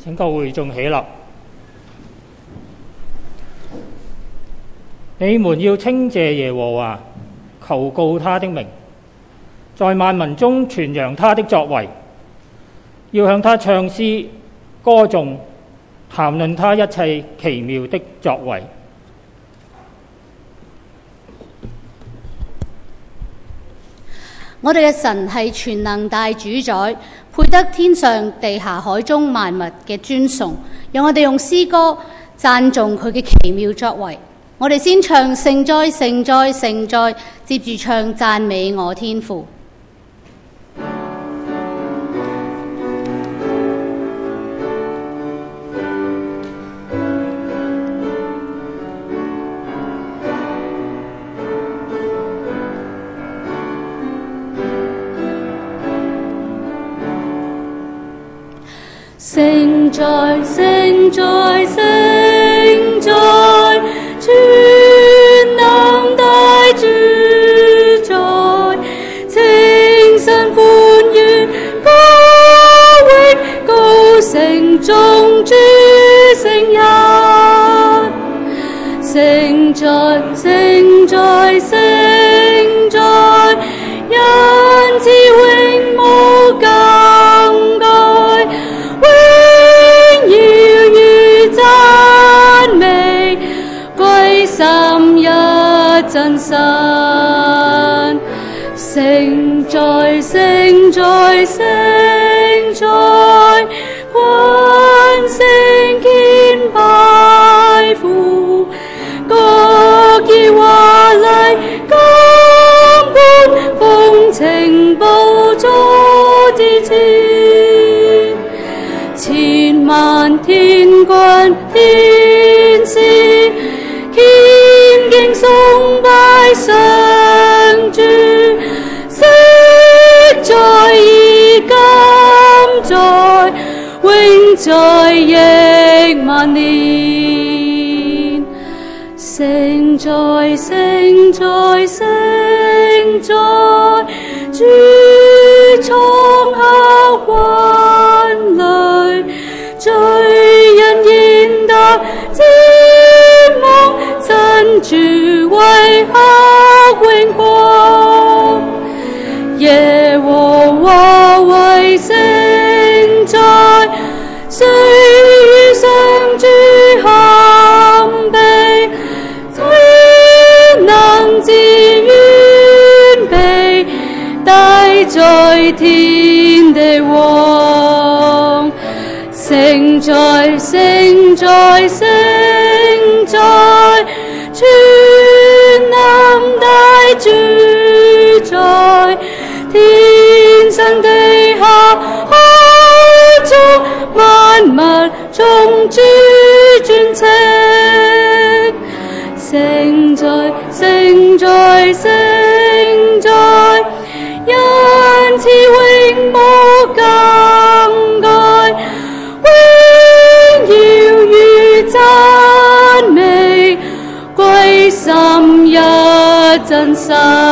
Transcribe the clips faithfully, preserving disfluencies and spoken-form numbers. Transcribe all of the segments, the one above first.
請各會眾起立。你們要稱謝耶和華，求告他的名，在萬民中傳揚他的作為，要向他唱詩歌頌，談論他一切奇妙的作為。 我哋嘅神係全能大主宰，配得天上地下海中萬物嘅尊崇。讓我哋用詩歌讚頌佢嘅奇妙作為。我哋先唱聖哉聖哉聖哉，接住唱讚美我天父。 聖哉聖哉聖哉，全能大主宰，清新歡愉歌榮，高聲頌主聖人。聖哉聖哉聖哉，恩慈永無更改，榮耀與讚美歸三一真神。聖哉聖哉聖哉，群聖肩拜父，各以華麗金冠奉呈寶座之前，千萬天軍天使虔敬崇拜上主，昔在而今在永在億萬年。聖哉聖哉聖哉，主創下雲雷，罪人現得瞻望，真主為黑榮光。耶和華為聖哉，誰與上主堪比？全能自遠比，大在天地王。聖哉聖哉聖哉，全能大主宰，天上地下海中萬物從主尊稱。聖哉聖哉聖哉，恩慈永無更改，榮耀與讚美歸三一真神。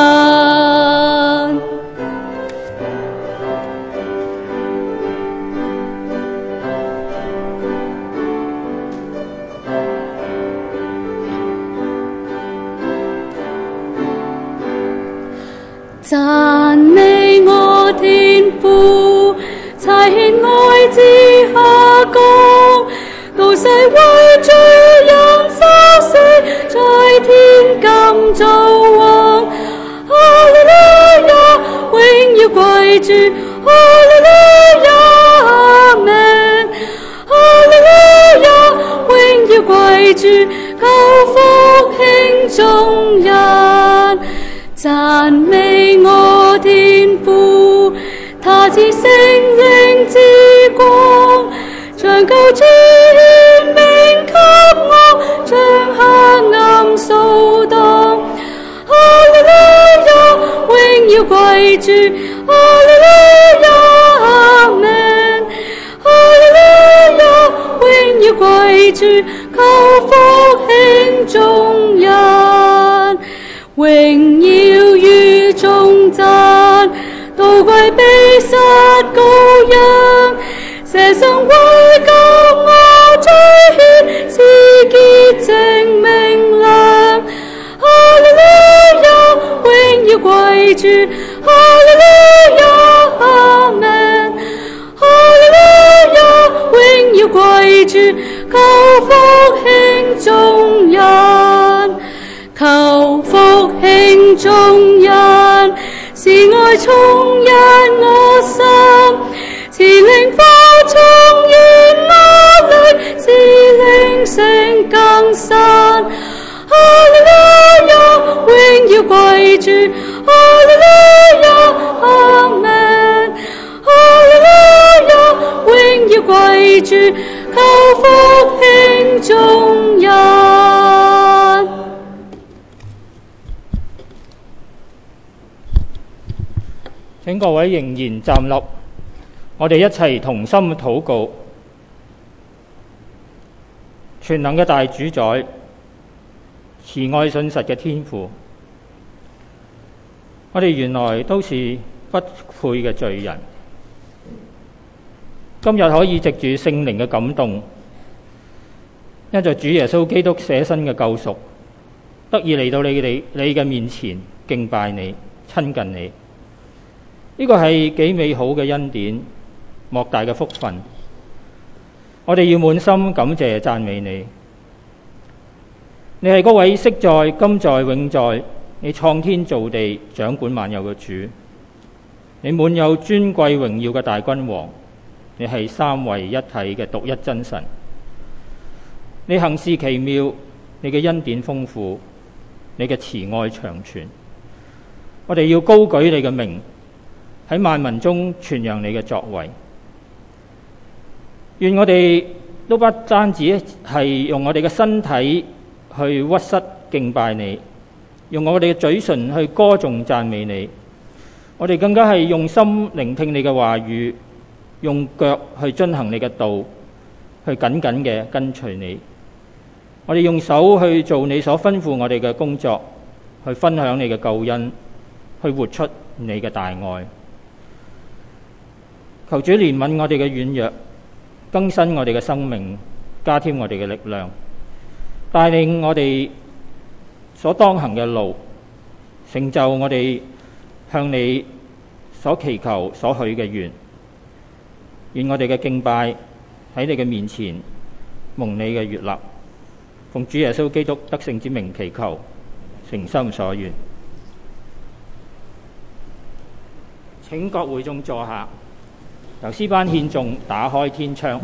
讚美我天父，差遣愛子下降，到世為罪人受死，在天監作王。哈利路亞，榮耀歸主，哈利路亞，阿們。哈利路亞，榮耀歸主，求復興眾人。讚美我天父，他賜聖靈之光，將救主顯明給我，將黑暗掃蕩。哈利路亞，榮耀歸主，哈利路亞，阿們。哈利路亞，榮耀歸主，求復興眾人。榮耀與頌讚都歸被殺羔羊，捨生為救潔淨明亮。哈利路亞，榮耀歸主。哈利路亞，阿們。哈利路亞，榮耀歸主。求復興眾人，求復興眾人，是愛充溢我心，是靈火重燃我靈，是靈性更新。哈利路亞，榮耀歸主。哈利路亞，阿們。哈利路亞，榮耀歸主。求復興眾人。 請各位仍然站立，我哋一齊同心禱告。全能嘅大主宰，慈愛信實嘅天父，我哋原來都是不配嘅罪人，今日可以藉住聖靈嘅感動，因着主耶穌基督捨身嘅救贖，得以嚟到你哋你嘅面前敬拜你、親近你。呢個係幾美好嘅恩典，莫大嘅福分。我哋要滿心感謝讚美你。你係嗰位昔在、今在、永在，你創天造地、掌管萬有嘅主。你滿有尊貴榮耀嘅大君王。你係三位一體嘅獨一真神。你行事奇妙，你嘅恩典豐富，你嘅慈愛長存。我哋要高舉你嘅名，喺萬民中傳揚你嘅作為。願我哋都不單止係用我哋嘅身體去屈膝敬拜你，用我哋嘅嘴唇去歌頌讚美你，我哋更加係用心聆聽你嘅話語，用腳去遵行你嘅道，去緊緊嘅跟隨你。我哋用手去做你所吩咐我哋嘅工作，去分享你嘅救恩，去活出你嘅大愛。求主憐憫我哋嘅軟弱，更新我哋嘅生命，加添我哋嘅力量，帶領我哋所當行嘅路，成就我哋向你所祈求所許嘅願。願我哋嘅敬拜喺你嘅面前蒙你嘅悅納，奉主耶穌基督得勝之名祈求，誠心所願。請各會眾坐下，由詩班獻頌打開天窗。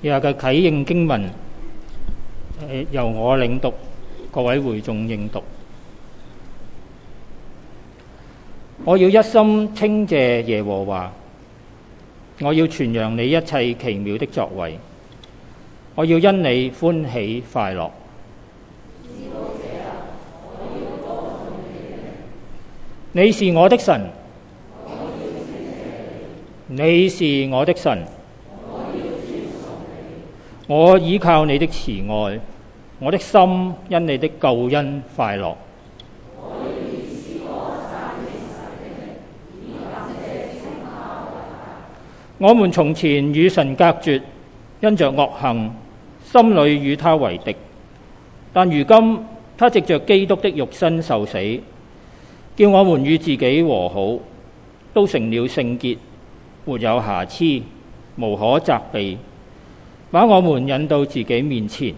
以下嘅啟應經文由我領讀，各位會眾應讀。我要一心稱謝耶和華，我要傳揚你一切奇妙的作為，我要因你歡喜快樂。你是我的神，你是我的神，我倚靠你的慈愛，我的心因你的救恩快樂。我們從前與神隔絕，因着惡行，心裏與他為敵。但如今他藉着基督的肉身受死，叫我們與自己和好，都成了聖潔，沒有瑕疵，無可責備，把我們引到自己面前。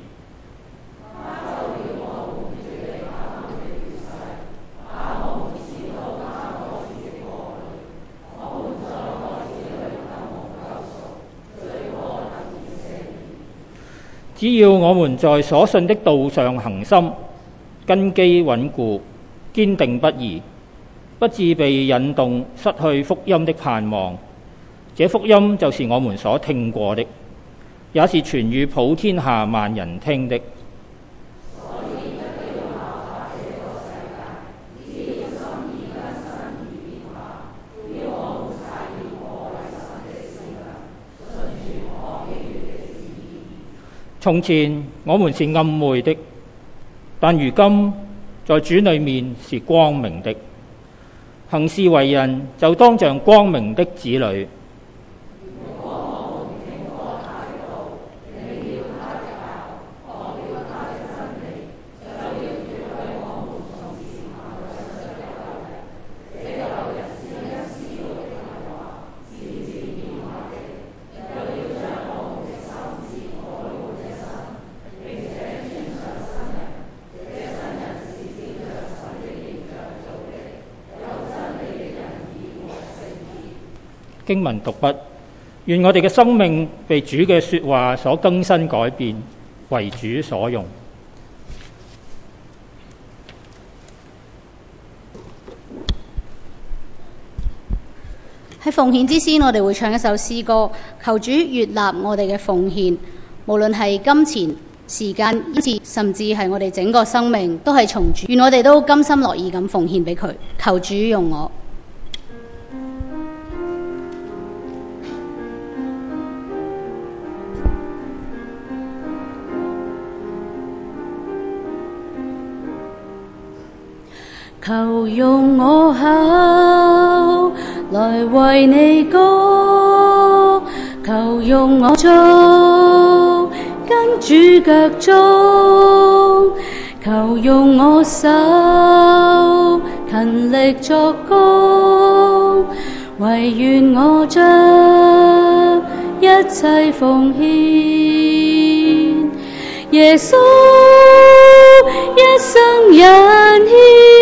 只要我們在所信的道上恒心，根基穩固，堅定不移，不致被引動，失去福音的盼望。這福音就是我們所聽過的，也是傳與普天下萬人聽的。從前我們是暗昧的，但如今在主裏面是光明的。行事為人就當像光明的子女。經文讀畢，願我哋嘅生命被主嘅說話所更新改變，為主所用。 喺奉獻之先，我哋會唱一首詩歌，求主悅納我哋嘅奉獻，無論係金錢、時間、恩賜，甚至係我哋整個生命，都係從主。願我哋都甘心樂意咁奉獻俾佢，求主用我。 求用我口來為你歌，求用我足跟主腳蹤，求用我手勤力作工，唯願我將一切奉獻，耶穌一生引牽，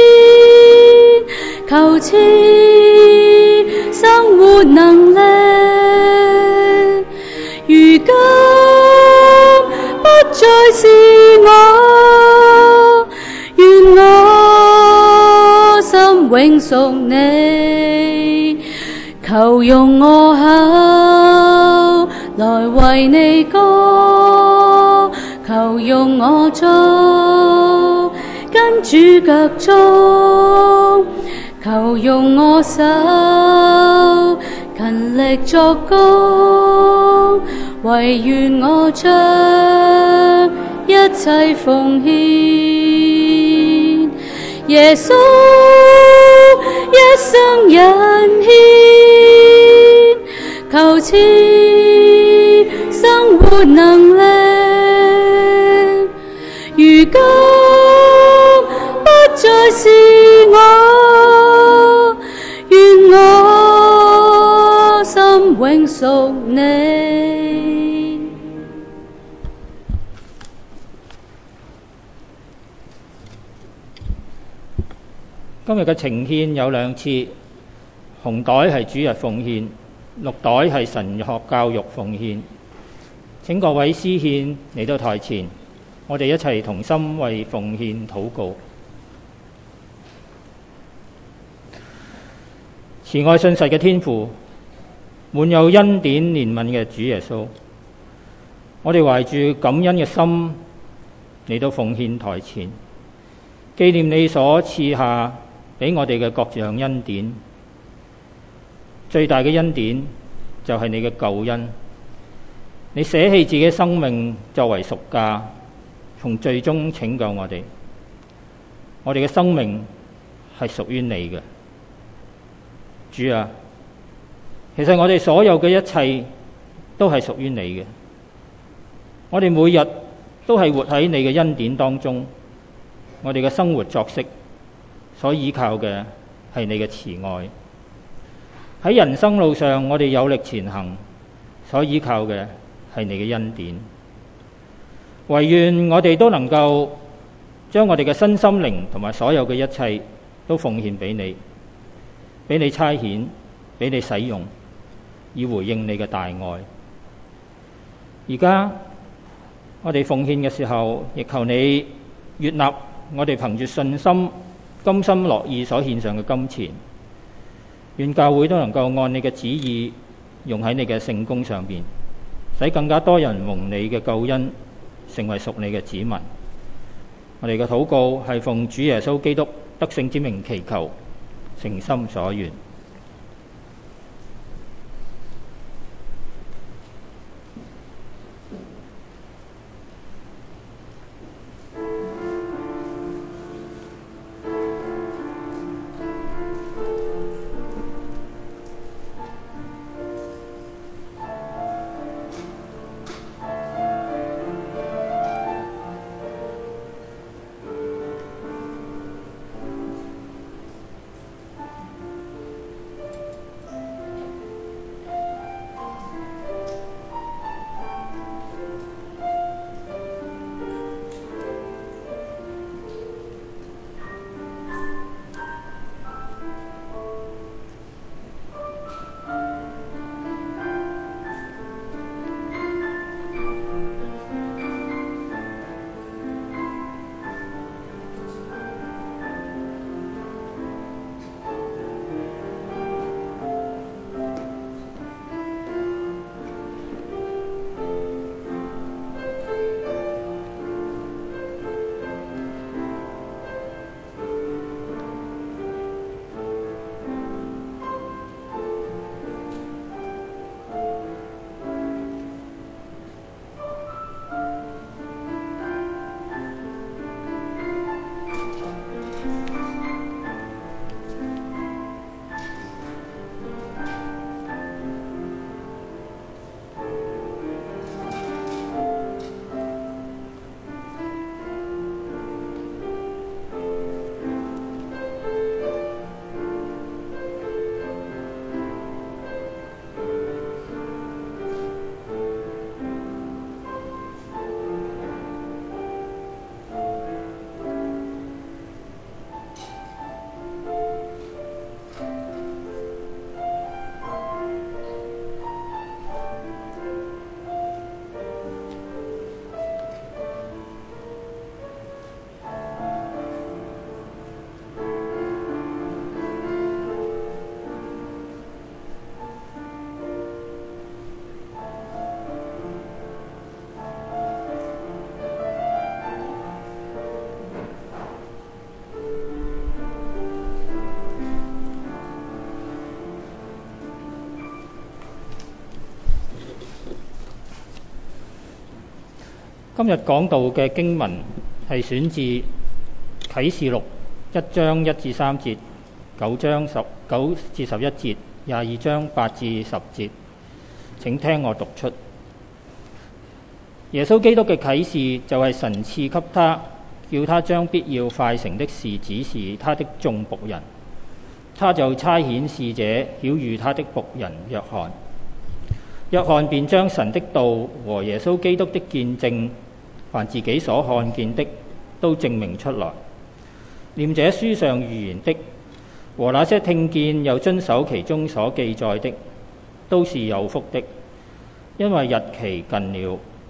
求賜生活能力，如今不再是我，願我心永屬你，求用我口來為你歌，求用我足跟主腳蹤，求用我手勤力作工，唯願我將一切奉獻，耶穌一生引牽，求賜生活能力，如今不再是我，願我心永屬你。 今日嘅呈獻有兩次，紅袋係主日奉獻，綠袋係神學教育奉獻。 請各位司獻嚟到台前，我哋一齊同心為奉獻禱告。慈愛信實嘅天父，滿有恩典憐憫嘅主耶穌，我哋懷住感恩嘅心嚟到奉獻台前，紀念你所賜下俾我哋嘅各樣恩典。最大嘅恩典就係你嘅救恩，你捨棄自己生命作為贖價，從罪中拯救我哋。我哋嘅生命係屬於你嘅，主啊！其實我哋所有嘅一切都係屬於你嘅，我哋每日都係活喺你嘅恩典當中。我哋嘅生活作息所依靠嘅係你嘅慈愛。喺人生路上，我哋有力前行，所依靠嘅係你嘅恩典。唯願我哋都能夠將我哋嘅身心靈同埋所有嘅一切都奉獻俾你，俾你差遣，俾你使用，以回應你嘅大愛。而家我哋奉獻嘅時候，亦求你悅納我哋憑住信心、甘心樂意所獻上嘅金錢。願教會都能夠按你嘅旨意用喺你嘅聖工上邊，使更加多人蒙你嘅救恩，成為屬你嘅子民。我哋嘅禱告係奉主耶穌基督得勝之名祈求，誠心所願。今日講道嘅經文係選自啟示錄一章一至三節、九章十九至十一節、廿二章八至十節。請聽我讀出。耶穌基督嘅啟示就係神賜給他，叫他將必要快成的事指示他的眾僕人。他就差遣使者曉諭他的僕人約翰。約翰便將神的道和耶穌基督的見證，凡自己所看見的，都證明出來。念這書上預言的，和那些聽見又遵守其中所記載的，都是有福的，因為日期近了。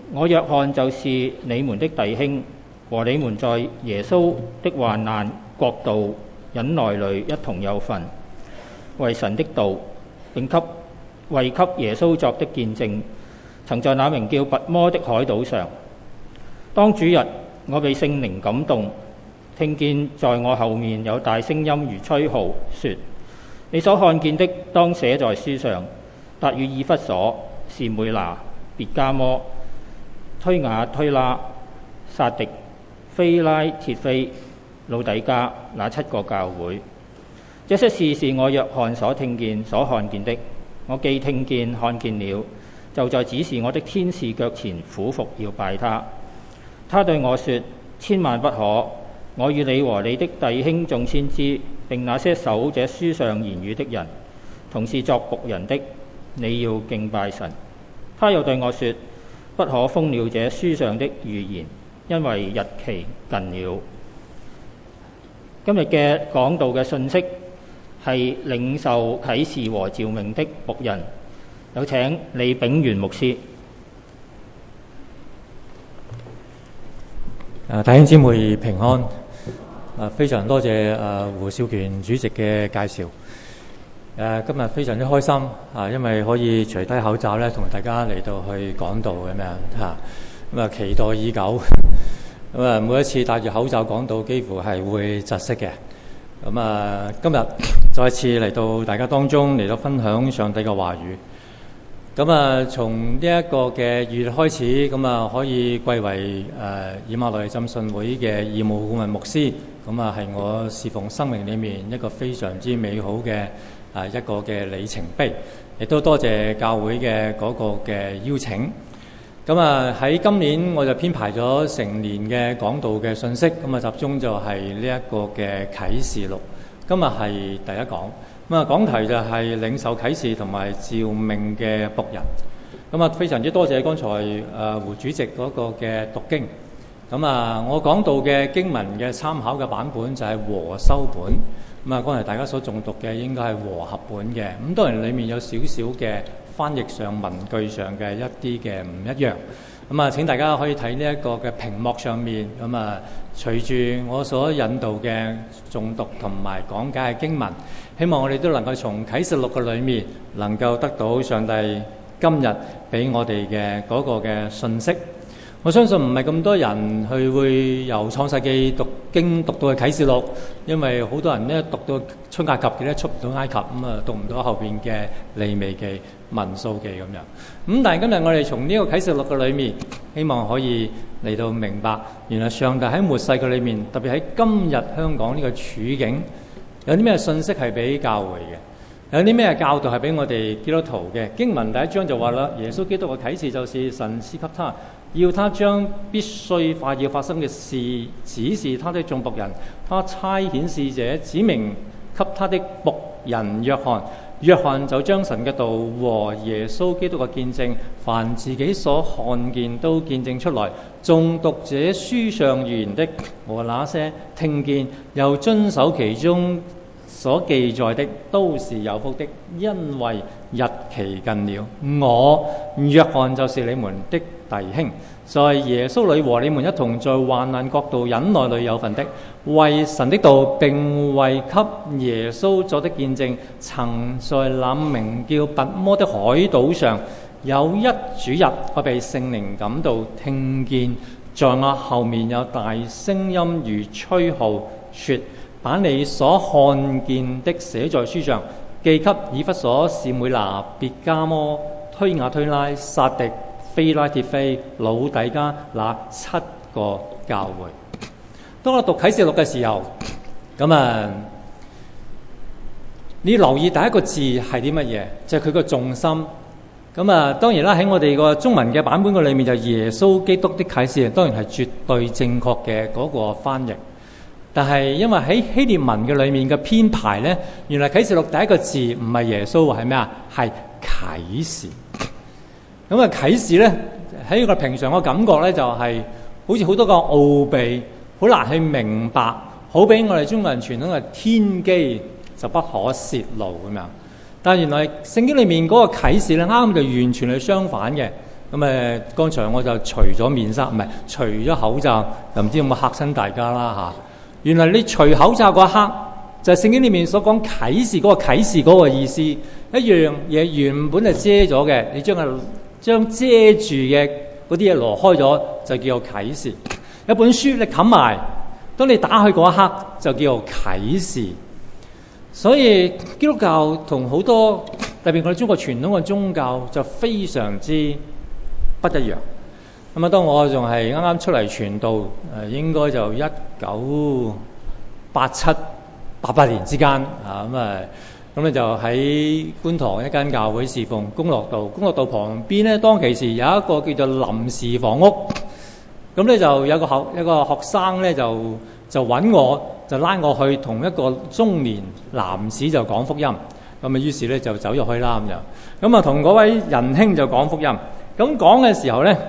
我約翰就是你們的弟兄，和你們在耶穌的患難、國度、忍耐裏一同有份，為神的道，並給為給耶穌作的見證，曾在那名叫拔摩的海島上。當主日，我被聖靈感動，聽見在我後面有大聲音如吹號，說：你所看見的，當寫在書上，達與以弗所、士每拿、別加摩、推雅推拉、撒狄、非拉鐵非、老底加那七個教會。這些事是我約翰所聽見、所看見的。我既聽見、看見了，就在指示我的天使腳前俯伏要拜他。他對我說：千萬不可！我與你和你的弟兄眾先知，並那些守這書上言語的人，同是作僕人的，你要敬拜神。他又對我說：不可封了這書上的預言，因為日期近了。今日嘅講道嘅信息係領受啟示和召命的僕人，有請李炳元牧師。 誒，弟兄姊妹平安。誒，非常多謝誒胡少權主席嘅介紹。誒，今日非常之開心啊，因為可以除低口罩咧，同大家嚟到去講道咁樣嚇。咁啊，期待已久。咁啊，每一次戴住口罩講道，幾乎係會窒息嘅。咁啊，今日再次嚟到大家當中嚟到分享上帝嘅話語。咁啊，從呢一個嘅二月開始，咁啊可以歸為誒以馬內利浸信會嘅義務顧問牧師。咁啊，係我侍奉生命裏面一個非常之美好嘅誒一個嘅里程碑。亦都多謝教會嘅嗰個嘅邀請。咁啊，喺今年我就編排咗成年嘅講道嘅信息。咁啊，集中就係呢一個嘅啟示錄。今日係第一講。咁啊，講題就係領受啟示同埋召命嘅僕人。咁啊，非常之多謝剛才誒胡主席嗰個嘅讀經。咁啊，我講到嘅經文嘅參考嘅版本就係和修本。咁啊，剛才大家所誦讀嘅應該係和合本嘅。咁當然裡面有少少嘅翻譯上、文句上嘅一啲嘅唔一樣。咁啊，請大家可以睇呢一個嘅屏幕上面。咁啊，隨住我所引導嘅誦讀同埋講解嘅經文，希望我哋都能夠從啟示錄嘅裏面能夠得到上帝今日俾我哋嘅嗰個嘅信息。我相信唔係咁多人去會由創世記讀經讀到去啟示錄，因為好多人咧讀到出埃及記咧出唔到埃及，咁啊讀唔到後邊嘅利未記、民數記咁樣。咁但係今日我哋從呢個啟示錄嘅裏面，希望可以嚟到明白，原來上帝喺末世嘅裏面，特別喺今日香港呢個處境，有啲咩信息係俾教會嘅，有啲咩教導係俾我哋基督徒嘅。經文第一章就話啦，耶穌基督嘅啟示就是神賜給他，要他將必須快要發生嘅事指示他的眾僕人，他差遣使者指明給他的僕人約翰，約翰就將神嘅道和耶穌基督嘅見證，凡自己所看見都見證出來。誦讀這書上預言的和那些聽見又遵守其中所記載的，都是有福的，因為日期近了。我約翰就是你們的弟兄，在耶穌裏和你們一同在患難國度忍耐裏有份的，為神的道並為給耶穌作的見證，曾在那名叫拔摩的海島上，有一主日，我被聖靈感到聽見在我後面有大聲音如吹號，說：把你所看見的寫在書上，寄給以弗所、士每拿、別加摩、推雅推拉、撒狄、非拉鐵非、老底加那七個教會。當我讀啟示錄嘅時候，咁啊，你留意第一個字係啲乜嘢？就係佢個重心。咁啊，當然啦，喺我哋個中文嘅版本嘅裏面，就耶穌基督的啟示，當然係絕對正確嘅嗰個翻譯。但係因為喺希臘文嘅裏面嘅編排咧，原來啟示錄第一個字唔係耶穌，係咩啊？係啟示。咁啊，啟示咧喺個平常嘅感覺咧，就係好似好多個奧秘，好難去明白，好比我哋中國人傳統嘅天機就不可泄露咁樣。但係原來聖經裏面嗰個啟示咧，啱啱就完全係相反嘅。 咁誒，剛才我就除咗面紗，唔係除咗口罩，又唔知有冇嚇親大家啦嚇。原來你除口罩嗰一刻，就係聖經裏面所講啟示嗰個啟示嗰個意思，一樣嘢原本係遮咗嘅，你將佢將遮住嘅嗰啲嘢挪開咗，就叫做啟示。一本書你冚埋，當你打開嗰一刻，就叫做啟示。所以基督教同好多特別我哋中國傳統嘅宗教就非常之不一樣。咁啊，當我仲係啱啱出嚟傳道，誒應該就一九八七八八年之間啊，咁啊，咁咧就喺觀塘一間教會侍奉，公樂道，公樂道旁邊咧，當其時有一個叫做臨時房屋，咁咧就有個學一個學生咧就就揾我，就拉我去同一個中年男子就講福音，咁啊於是咧就走入去啦咁樣，咁啊同嗰位仁兄就講福音，咁講嘅時候咧，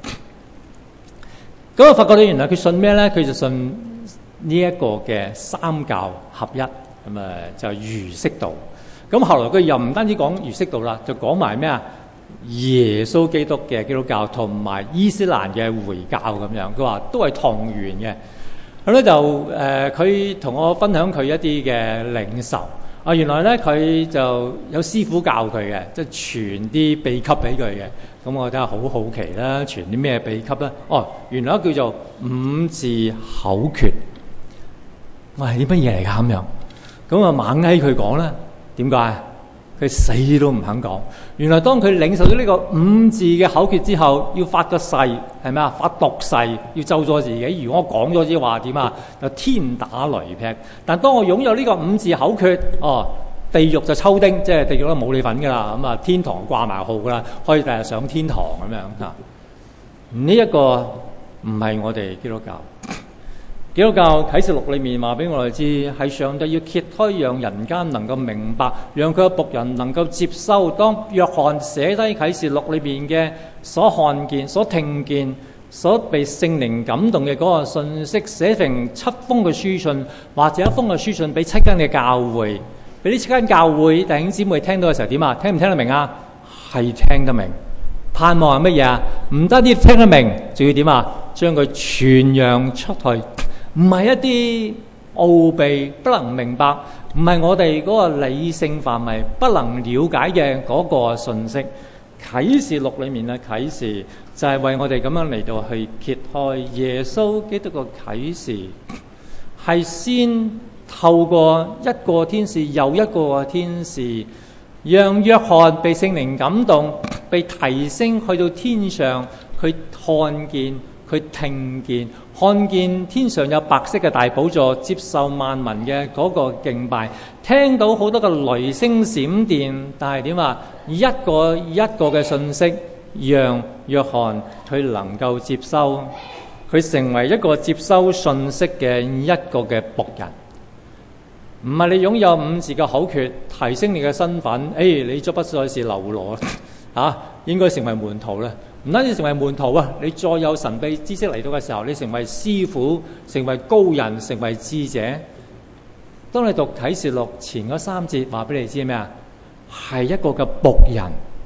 咁我發覺到原來佢信咩咧？佢就信呢一個嘅三教合一，咁啊就儒釋道。咁後來佢又唔單止講儒釋道啦，就講埋咩啊？耶穌基督嘅基督教同埋伊斯蘭嘅回教咁樣。佢話都係同源嘅。咁咧就誒，佢同我分享佢一啲嘅領受。啊，原來咧佢就有師傅教佢嘅，即係傳啲秘笈俾佢嘅。咁我真係好好奇啦，傳啲咩秘笈咧？哦，原來叫做五字口訣。我係啲乜嘢嚟㗎咁樣？咁啊猛嗌佢講啦，點解？佢死都唔肯講。原來當佢領受咗呢個五字嘅口訣之後，要發個誓，係咪啊？發毒誓，要咒詛自己。如果我講咗啲話點啊？就天打雷劈。但當我擁有呢個五字口訣，哦，地獄就抽丁，即係地獄都冇你份㗎啦。咁啊，天堂掛埋號㗎啦，可以第日上天堂咁樣啊。呢一個唔係我哋基督教。基督教啟示錄裏面話俾我哋知，係上帝要揭開，讓人間能夠明白，讓佢嘅僕人能夠接收。當約翰寫低啟示錄裏面嘅所看見、所聽見、所被聖靈感動嘅嗰個信息，寫成七封嘅書信，或者一封嘅書信俾七間嘅教會，俾呢七間教會弟兄姊妹聽到嘅時候點啊？聽唔聽得明啊？係聽得明。盼望係乜嘢啊？唔單止聽得明，仲要點啊？將佢傳揚出去。唔係一啲奧秘不能明白，唔係我哋嗰個理性範圍不能了解嘅嗰個信息。啟示錄裏面嘅啟示就係為我哋咁樣嚟到去揭開耶穌基督嘅啟示，係先透過一個天使又一個嘅天使，讓約翰被聖靈感動，被提升去到天上，佢看見，佢聽見。看見天上有白色嘅大寶座，接受萬民嘅嗰個敬拜，聽到好多嘅雷聲閃電，但係點啊？一個一個嘅信息，讓約翰佢能夠接收，佢成為一個接收信息嘅一個嘅僕人。唔係你擁有五字嘅口訣，提升你嘅身份，誒、哎，你將不再是流羅啊，應該成為門徒啦。唔單止成為門徒啊，你再有神秘知識嚟到嘅時候，你成為師傅，成為高人，成為智者。當你讀啟示錄前嗰三節，話俾你知咩啊？係一個嘅僕人。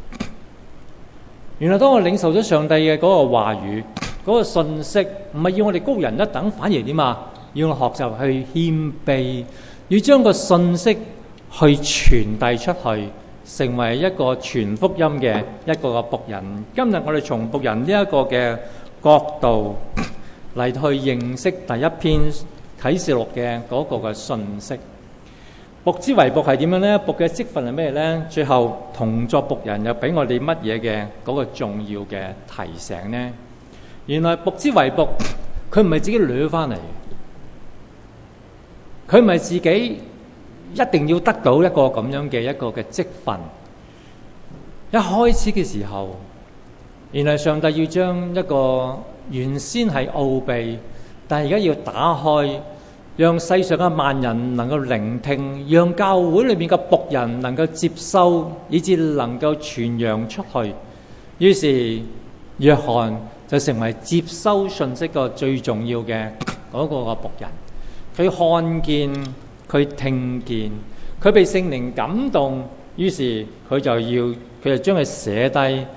原來當我領受咗上帝嘅嗰個話語，嗰、嗰個信息，唔係要我哋高人一等，反而點啊？要我學習去謙卑，要將個信息去傳遞出去。成為一個傳福音嘅一個嘅僕人。今日我哋從僕人呢一個嘅角度嚟去認識第一篇啟示錄嘅嗰個嘅信息。僕之為僕係點樣呢？僕嘅職分係咩呢？最後同作僕人又俾我哋乜嘢嘅嗰個重要嘅提醒呢？原來僕之為僕，佢唔係自己掠翻嚟，佢唔係自己。一定要得到一個咁樣嘅一個嘅職分。一開始嘅時候，原來上帝要將一個原先係奧秘，但係而家要打開，讓世上嘅萬人能夠聆聽，讓教會裏面嘅僕人能夠接收，以致能夠傳揚出去。於是約翰就成為接收信息個最重要嘅嗰個嘅僕人。佢看見。佢聽見，佢被聖靈感動，於是佢就要，佢就將佢寫低，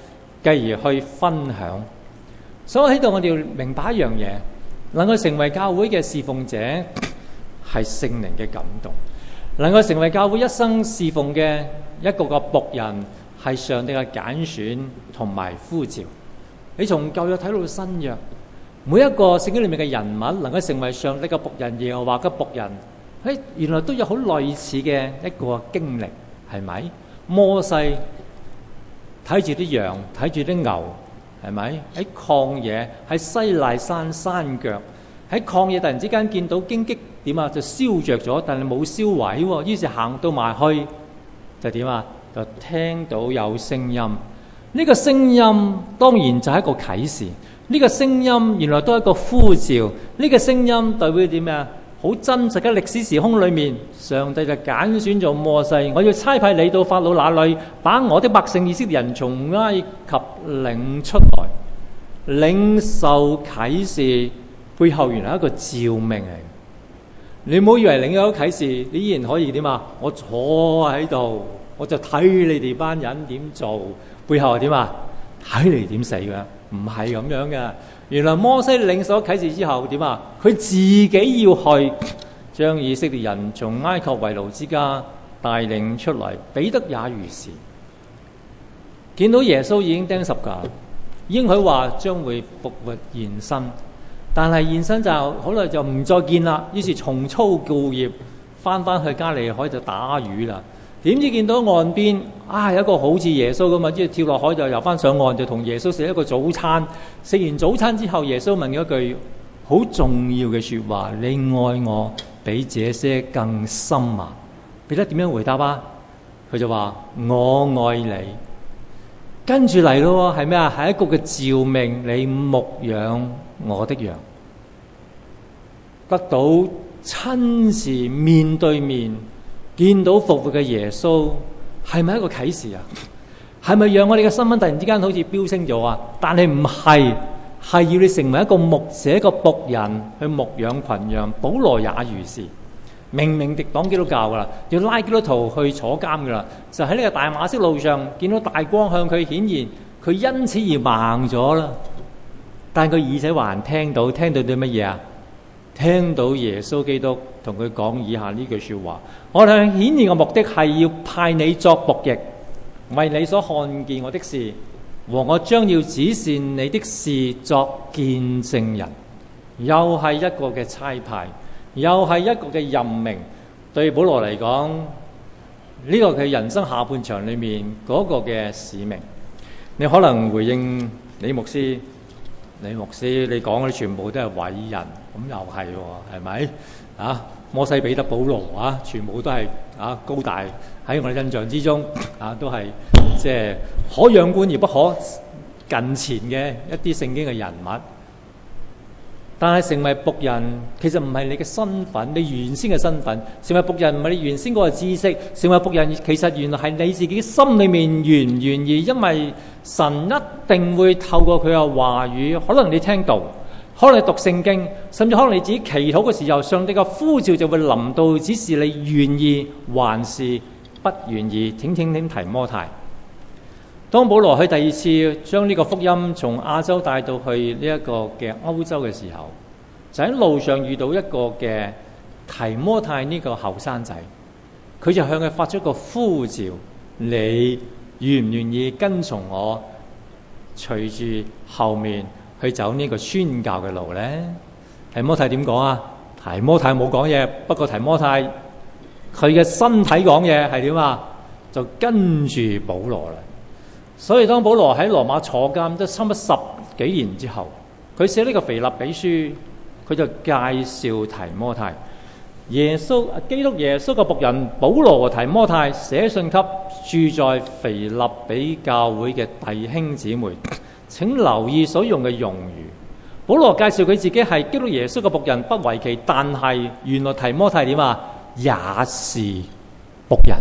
繼而去分享。所以喺度我哋要明白一樣嘢，能夠成為教會嘅侍奉者係聖靈嘅感動，能夠成為教會一生侍奉嘅一個個僕人係上帝嘅揀選同埋呼召。你從舊約睇到新約，每一個聖經裏面嘅人物能夠成為上帝嘅僕人，耶和華嘅僕人，喺原來都有好類似嘅一個經歷，係咪？摩西睇住啲羊，睇住啲牛，係咪？喺曠野，喺西奈山山腳，喺曠野突然之間見到荊棘點啊，就燒着咗，但係冇燒毀喎。於是行到埋去就點啊？就聽到有聲音。呢個聲音當然就係一個啟示，呢個聲音原來都係一個呼召。呢個聲音代表點啊？好真實嘅歷史時空裏面，上帝就揀選咗摩西，我要差派你到法老那裏，把我的百姓以色列人從埃及領出來。領受啟示背後原來係一個召命嚟。你唔好以為領咗啟示你依然可以點啊？我坐喺度，我就睇你哋班人點做，背後係點啊？睇你點死㗎？唔係咁樣嘅。原來摩西領受啟示之後點啊？佢自己要去將以色列人從埃及為奴之家帶領出來。彼得也如是，見到耶穌已經釘十架，應許話將會復活現身，但係現身就好耐就唔再見啦。於是重操舊業，翻翻去加利海就打魚啦。點知見到岸邊啊，有一個好似耶穌咁啊，即係跳落海就游翻上岸，就同耶穌食一個早餐。食完早餐之後，耶穌問咗一句好重要嘅說話：你愛我比這些更深啊？彼得點樣回答啊？佢就話我愛你。跟住嚟咯，係咩啊？係一個嘅召命，你牧養我的羊。得到親自面對面見到復活嘅耶穌，係咪一個啟示啊？係咪讓我哋嘅身份突然之間好似飆升咗啊？但係唔係，係要你成為一個牧者、一個僕人去牧養群羊。保羅也如是，明明敵擋基督教噶啦，要拉基督徒去坐監噶啦，就喺呢個大馬色路上見到大光向佢顯現，佢因此而盲咗啦。但佢耳仔還聽到，聽到啲乜嘢啊？聽到耶穌基督同佢講以下呢句說話：我哋顯現嘅目的係要派你作僕役，為你所看見我的事和我將要指示你的事作見證人。又係一個嘅差派，又係一個嘅任命。對保羅嚟講，呢個係人生下半場裏面嗰個嘅使命。你可能回應李牧師，李牧師你講嗰啲全部都係偉人，咁又係喎，係咪啊？摩西、彼得、保羅啊，全部都係啊高大，喺我哋印象之中啊，都係即係可仰觀而不可近前嘅一啲聖經嘅人物。但係成為僕人，其實唔係你嘅身份，你原先嘅身份。成為僕人唔係你原先嗰個知識，成為僕人其實原來係你自己心裏面願唔願意。因為神一定會透過佢嘅話語，可能你聽到，可能你讀聖經，甚至可能你自己祈禱嘅時候，上帝嘅呼召就會臨到，只是你願意還是不願意。聽聽聽提摩太，當保羅去第二次將呢個福音從亞洲帶到去呢一個嘅歐洲嘅時候，就喺路上遇到一個嘅提摩太呢個後生仔，佢就向佢發出一個呼召：你願唔願意跟從我，隨住後面去走呢個宣教嘅路呢？提摩太點講啊？提摩太冇講嘢，不過提摩太佢嘅身體講嘢係點啊？就跟住保羅啦。所以當保羅喺羅馬坐監都差唔多十幾年之後，佢寫呢個腓立比書，佢就介紹提摩太。耶穌基督耶穌嘅僕人保羅和提摩太寫信給住在腓立比教會嘅弟兄姊妹，請留意所用嘅用語。保羅介紹佢自己係基督耶穌嘅僕人不為奇，但係原來提摩太點啊？也是僕人。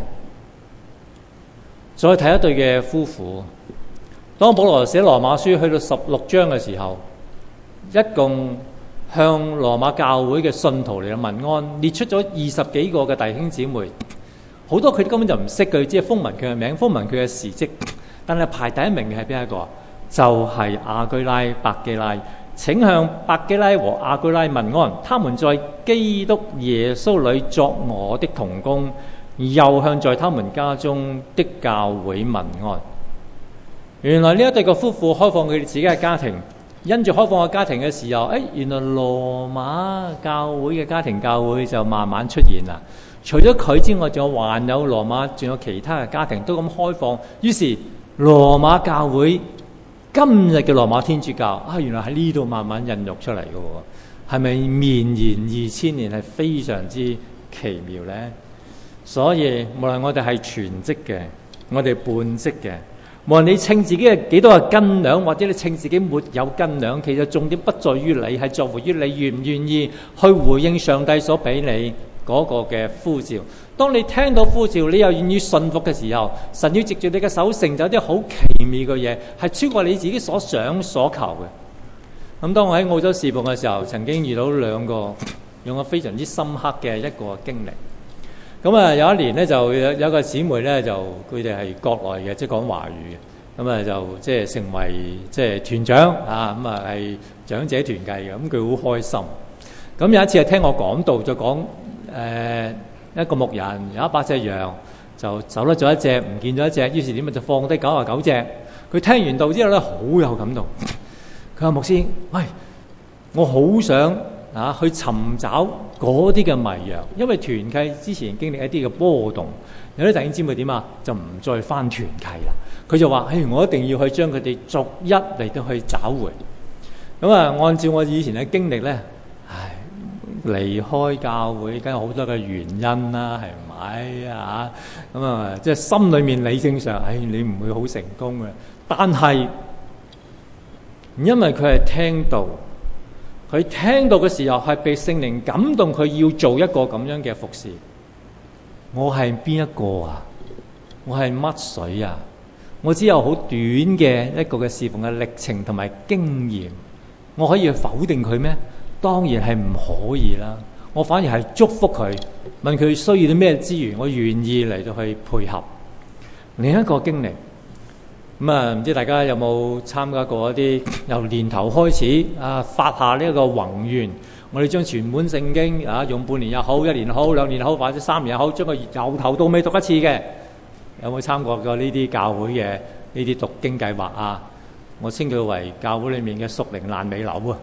再睇一對嘅夫婦，當保羅寫羅馬書去到十六章嘅時候，一共向羅馬教會嘅信徒嚟到問安，列出咗二十幾個嘅弟兄姊妹，好多佢根本就唔識佢，只係風聞佢嘅名，風聞佢嘅事蹟。但係排第一名嘅係邊一個？ 就係亞居拉、百基拉，請向百基拉和亞居拉問安，他們在基督耶穌裏作我的同工，又向在他們家中的教會問安。原來呢一對個夫婦開放佢哋自己嘅家庭，因住開放嘅家庭嘅時候，誒，原來羅馬教會嘅家庭教會就慢慢出現啦。除咗佢之外，仲有還有羅馬，仲有其他嘅家庭都咁開放。於是羅馬教會今日嘅羅馬天主教啊，原來喺呢度慢慢孕育出嚟嘅喎，係咪綿延二千年係非常之奇妙呢？所以無論我哋係全職嘅，我哋半職嘅，無論你稱自己係幾多嘅斤兩，或者你稱自己沒有斤兩，其實重點不在於你，係在乎於你願唔願意去回應上帝所俾你嗰個嘅呼召。當你聽到呼召，你又願意信服嘅時候，神要藉住你嘅手成就一啲好奇妙嘅嘢，係超過你自己所想所求嘅。咁當我喺澳洲侍奉嘅時候，曾經遇到兩個用個非常之深刻嘅一個經歷。咁啊，有一年咧，就有有一個姊妹咧，就佢哋係國內嘅，即係講華語嘅，咁啊就即係成為即係團長啊，咁啊係長者團契嘅，咁佢好開心。咁有一次係聽我講道，就講誒、呃、一個牧人有一百隻羊，就走甩咗一隻，唔見咗一隻，於是點啊就放低九十九隻。佢聽完道之後咧，好有感動。佢話牧師，喂，我好想啊去尋找嗰啲嘅迷羊，因為團契之前經歷一啲嘅波動，有啲弟兄姊妹點啊，就唔再返團契啦。佢就話：誒，我一定要去將佢哋逐一嚟到去找回。咁啊，按照我以前嘅經歷咧，唉，離開教會梗有好多嘅原因啦，係咪啊？咁啊，即係心裏面理性上，唉，你唔會好成功嘅。但係因為佢係聽道。佢聽到嘅時候係被聖靈感動，佢要做一個咁樣嘅服侍。我係邊一個啊？我係乜水啊？我只有好短嘅一個嘅侍奉嘅歷程同埋經驗，我可以去否定佢咩？當然係唔可以啦。我反而係祝福佢，問佢需要啲咩資源，我願意嚟到去配合。另一個經歷。咁啊，唔知大家有冇參加過一啲由年頭開始啊發下呢一個宏願，我哋將全本聖經啊用半年又好、一年又好、兩年又好，或者三年又好，將佢由頭到尾讀一次嘅，有冇參加過呢啲教會嘅呢啲讀經計劃啊？我稱佢為教會裏面嘅屬靈爛尾樓啊！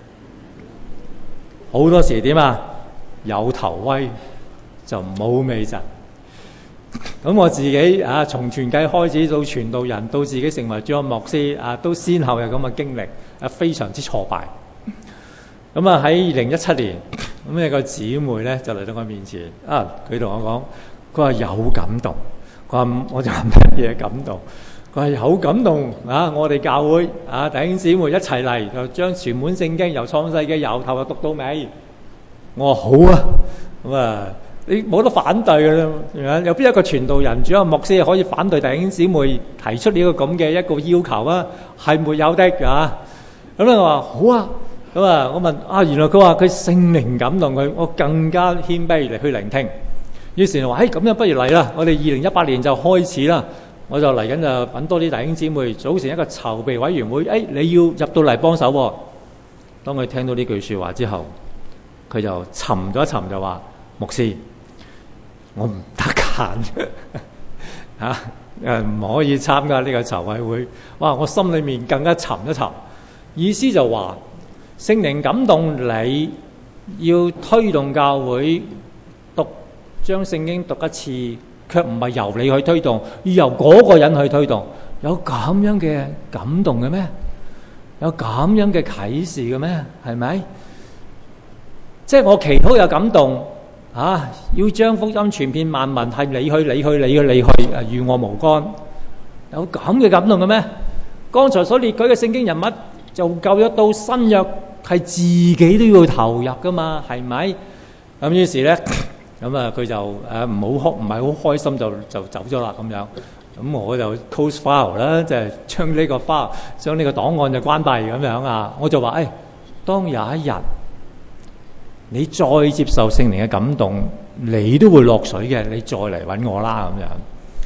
好多時點啊，有頭威就冇尾陣。咁我自己啊，從團契開始到傳道人，到自己成為主任牧師啊，都先後有咁嘅經歷，啊非常之挫敗。咁啊喺二零一七年，咁有個姊妹咧就嚟到我面前，啊佢同我講，佢話有感動，佢話我就話乜嘢感動？佢話有感動啊！我哋教會啊弟兄姊妹一齊嚟，就將全本聖經由創世嘅由頭就讀到尾。我話好啊，咁啊。你冇得反對嘅啦，有邊一個傳道人、主任牧師可以反對弟兄姊妹提出呢個咁嘅一個要求啊？係沒有的啊！咁咧我話好啊，咁啊我問啊，原來佢話佢聖靈感動佢，我更加謙卑嚟去聆聽。於是話，誒咁樣不如嚟啦！我哋二零一八年就開始啦，我就嚟緊就揾多啲弟兄姊妹組成一個籌備委員會。誒你要入到嚟幫手喎。當佢聽到呢句説話之後，佢就沉咗一沉就話：牧師。我唔得閒嚇，誒唔可以參加呢個籌委會。哇！我心裏面更加沉一沉。意思就話聖靈感動你要推動教會讀將聖經讀一次，卻唔係由你去推動，要由嗰個人去推動。有咁樣嘅感動嘅咩？有咁樣嘅啟示嘅咩？係咪？即係我祈禱有感動。啊！要將福音傳遍萬民，係你去，你去，你去，你去，誒與我無干。有咁嘅感動嘅咩？剛才所列舉嘅聖經人物就夠咗到新約，係自己都要投入噶嘛？係咪？咁於是咧，咁啊佢就誒唔好開，唔係好開心就就走咗啦咁樣。咁我就 close file 啦，即係將呢個 file，將呢個檔案就關閉咁樣啊。我就話誒、哎，當有一日，你再接受聖靈嘅感動，你都會落水嘅。你再嚟揾我啦咁樣。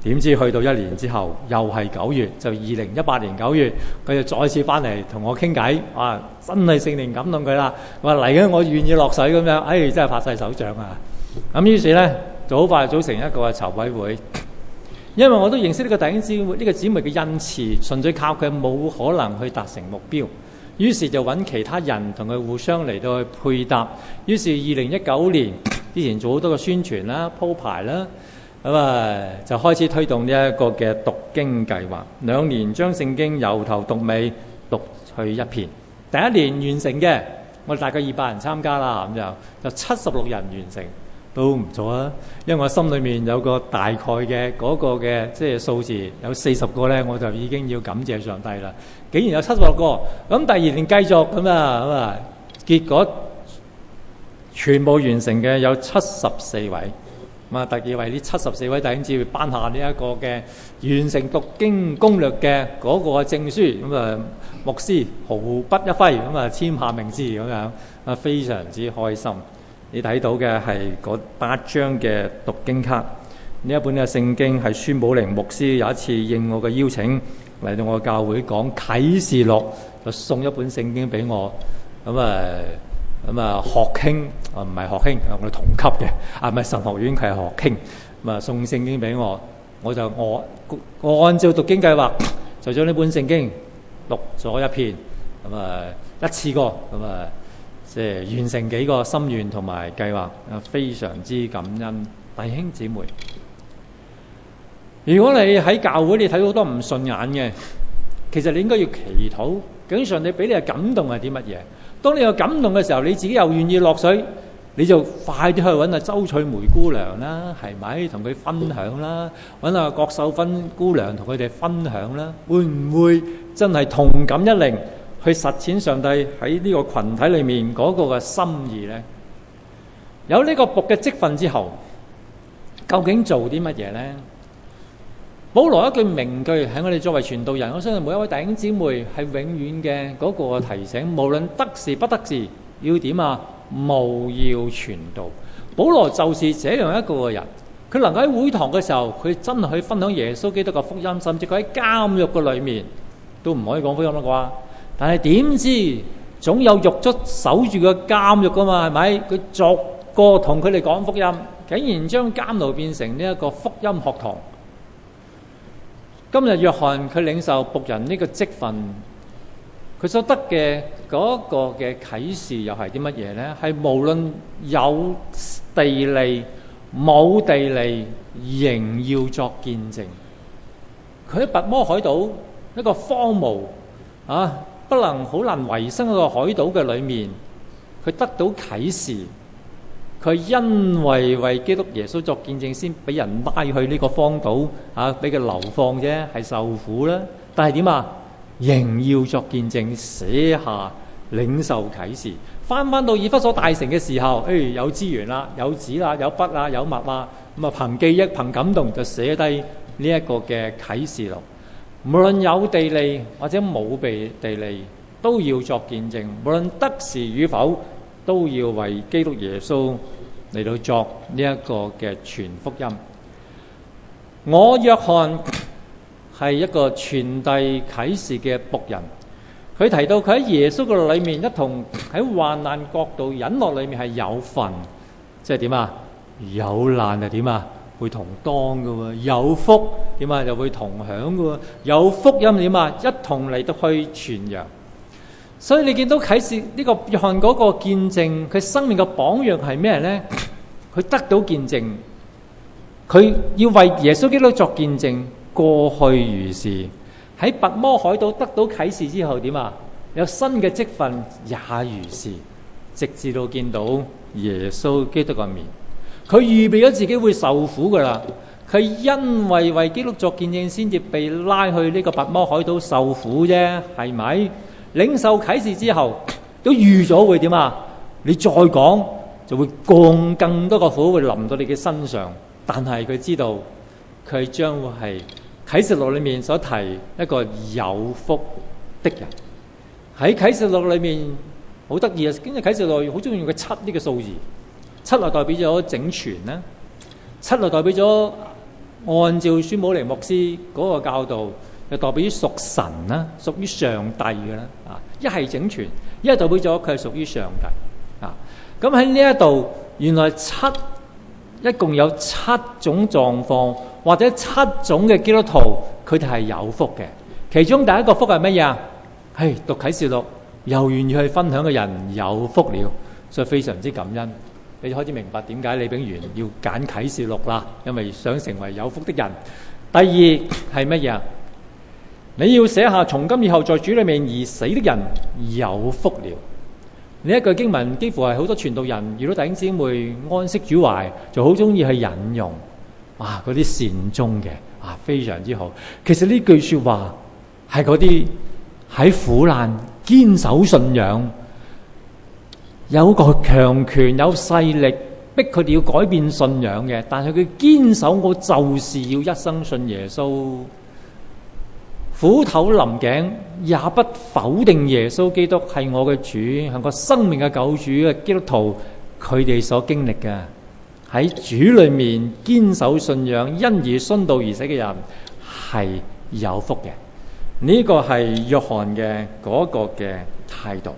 點知去到一年之後，又係九月，就二零一八年九月，佢就再次翻嚟同我傾偈，啊，真係聖靈感動佢啦，話嚟緊我願意落水咁樣，哎，真係拍晒手掌啊！咁於是咧，就好快組成一個籌委會，因為我都認識呢個弟兄姊妹，呢、這個姊妹嘅恩賜，純粹靠佢冇可能去達成目標，於是就揾其他人同佢互相嚟到去配搭，於是二零一九年之前做好多個宣傳啦、鋪排啦。咁啊，就開始推動呢一個嘅讀經計劃，兩年將聖經由頭讀尾讀去一遍。第一年完成嘅，我哋大概二百人參加啦，咁就就七十六人完成，都唔錯啊！因為我心裏面有個大概嘅嗰個嘅即係數字，有四十個咧，我就已經要感謝上帝啦。竟然有七十六個，咁第二年繼續咁啊咁啊，結果全部完成嘅有七十四位。咁啊，特意為呢七十四位弟兄姊妹頒下呢一個嘅完成讀經攻略嘅嗰個證書，咁啊牧師毫筆一揮，咁啊簽下名字咁樣，啊非常之開心。你睇到嘅係嗰八張嘅讀經卡，呢一本嘅聖經係孫寶玲牧師有一次應我嘅邀請嚟到我嘅教會講啟示錄，就送一本聖經俾我，咁啊。咁啊，學兄啊，唔係學兄，我哋同級嘅，啊唔係神學院，佢係學兄，咁啊送聖經俾我，我就我我按照讀經計劃，就將呢本聖經讀咗一遍，咁啊一次過，咁啊即係完成幾個心願同埋計劃，啊非常之感恩弟兄姊妹。如果你喺教會你睇到好多唔順眼嘅，其實你應該要祈禱，究竟上帝俾你嘅感動係啲乜嘢？當你有感動嘅時候，你自己又願意落水，你就快啲去揾阿周翠梅姑娘啦，係咪？同佢分享啦，揾阿郭秀芬姑娘同佢哋分享啦，會唔會真係同感一靈去實踐上帝喺呢個群體裏面嗰個嘅心意呢？有呢個僕嘅職分之後，究竟做啲乜嘢呢？保羅一句名句喺我哋作為傳道人，我相信每一位弟兄姊妹係永遠嘅嗰個提醒，無論得時不得時，要點啊？務要傳道。保羅就是這樣一個人，佢能夠喺會堂嘅時候，佢真係去分享耶穌基督嘅福音，甚至佢喺監獄嘅裏面都唔可以講福音啦啩。但係點知總有獄卒守住個監獄噶嘛，係咪？佢逐個同佢哋講福音，竟然將監牢變成呢一個福音學堂。今日約翰佢領受僕人呢個職分，佢所得嘅嗰個嘅啟示又係啲乜嘢呢？係無論有地利冇地利，仍要作見證。佢喺拔摩海島一個荒蕪啊，不能好難維生一個海島嘅裏面，佢得到啟示。佢因為為基督耶穌作見證，先俾人拉去呢個荒島啊，俾佢流放啫，係受苦啦。但係點啊？仍要作見證，寫下領受啟示。翻翻到以弗所大城嘅時候，誒、哎、有資源啦，有紙啦，有筆啦，有墨啦，咁啊憑記憶、憑感動就寫低呢一個嘅啟示錄。無論有地利或者冇被地利，都要作見證。無論得時與否，都要為基督耶穌嚟到作呢一個嘅傳福音。我約翰係一個傳遞啟示嘅僕人，佢提到佢喺耶穌嘅裏面一同喺患難國度忍耐裏面係有份，即係點啊？有難係點啊？會同當㗎喎，有福點啊？就會同享㗎喎，有福音點啊？一同嚟到去傳揚。所以你見到啟示呢個約翰嗰個見證，佢生命嘅榜樣係咩呢？佢得到見證，佢要為耶穌基督作見證。過去如是，喺拔摩海島得到啟示之後點啊？有新嘅職分也如是，直至到見到耶穌基督嘅面，佢預備咗自己會受苦噶啦。佢因為為基督作見證，先至被拉去呢個拔摩海島受苦啫，係咪？領受啟示之後，都預咗會點啊？你再講就會降更多個苦會臨到你嘅身上。但係佢知道，佢將會係啟示錄裏面所提一個有福的人。喺啟示錄裏面好得意啊！跟住啟示錄好中意用個七呢個數字，七係代表咗整全啦，七係代表咗按照孫寶玲牧師嗰個教導，就代表於屬神啦，屬於上帝嘅啦。啊，一係整全，一係代表咗佢係屬於上帝。啊，咁喺呢一度，原來七一共有七種狀況，或者七種嘅基督徒，佢哋係有福嘅。其中第一個福係乜嘢啊？係讀啟示錄又願意去分享嘅人有福了，所以非常之感恩。你就開始明白點解李炳源要揀啟示錄啦，因為想成為有福的人。第二係乜嘢啊？你要寫下從今以後在主裏面而死的人有福了。呢一句經文幾乎係好多傳道人遇到弟兄姊妹安息主懷，就好中意去引用。哇！嗰啲善終嘅啊，非常之好。其實呢句說話係嗰啲喺苦難堅守信仰，有個強權有勢力逼佢哋要改變信仰嘅，但係佢堅守，我就是要一生信耶穌，苦頭臨頸也不否定耶穌基督係我嘅主，係個生命嘅救主嘅基督徒，佢哋所經歷嘅喺主裏面堅守信仰，因而殉道而死嘅人係有福嘅。呢、這個係約翰嘅嗰個嘅態度。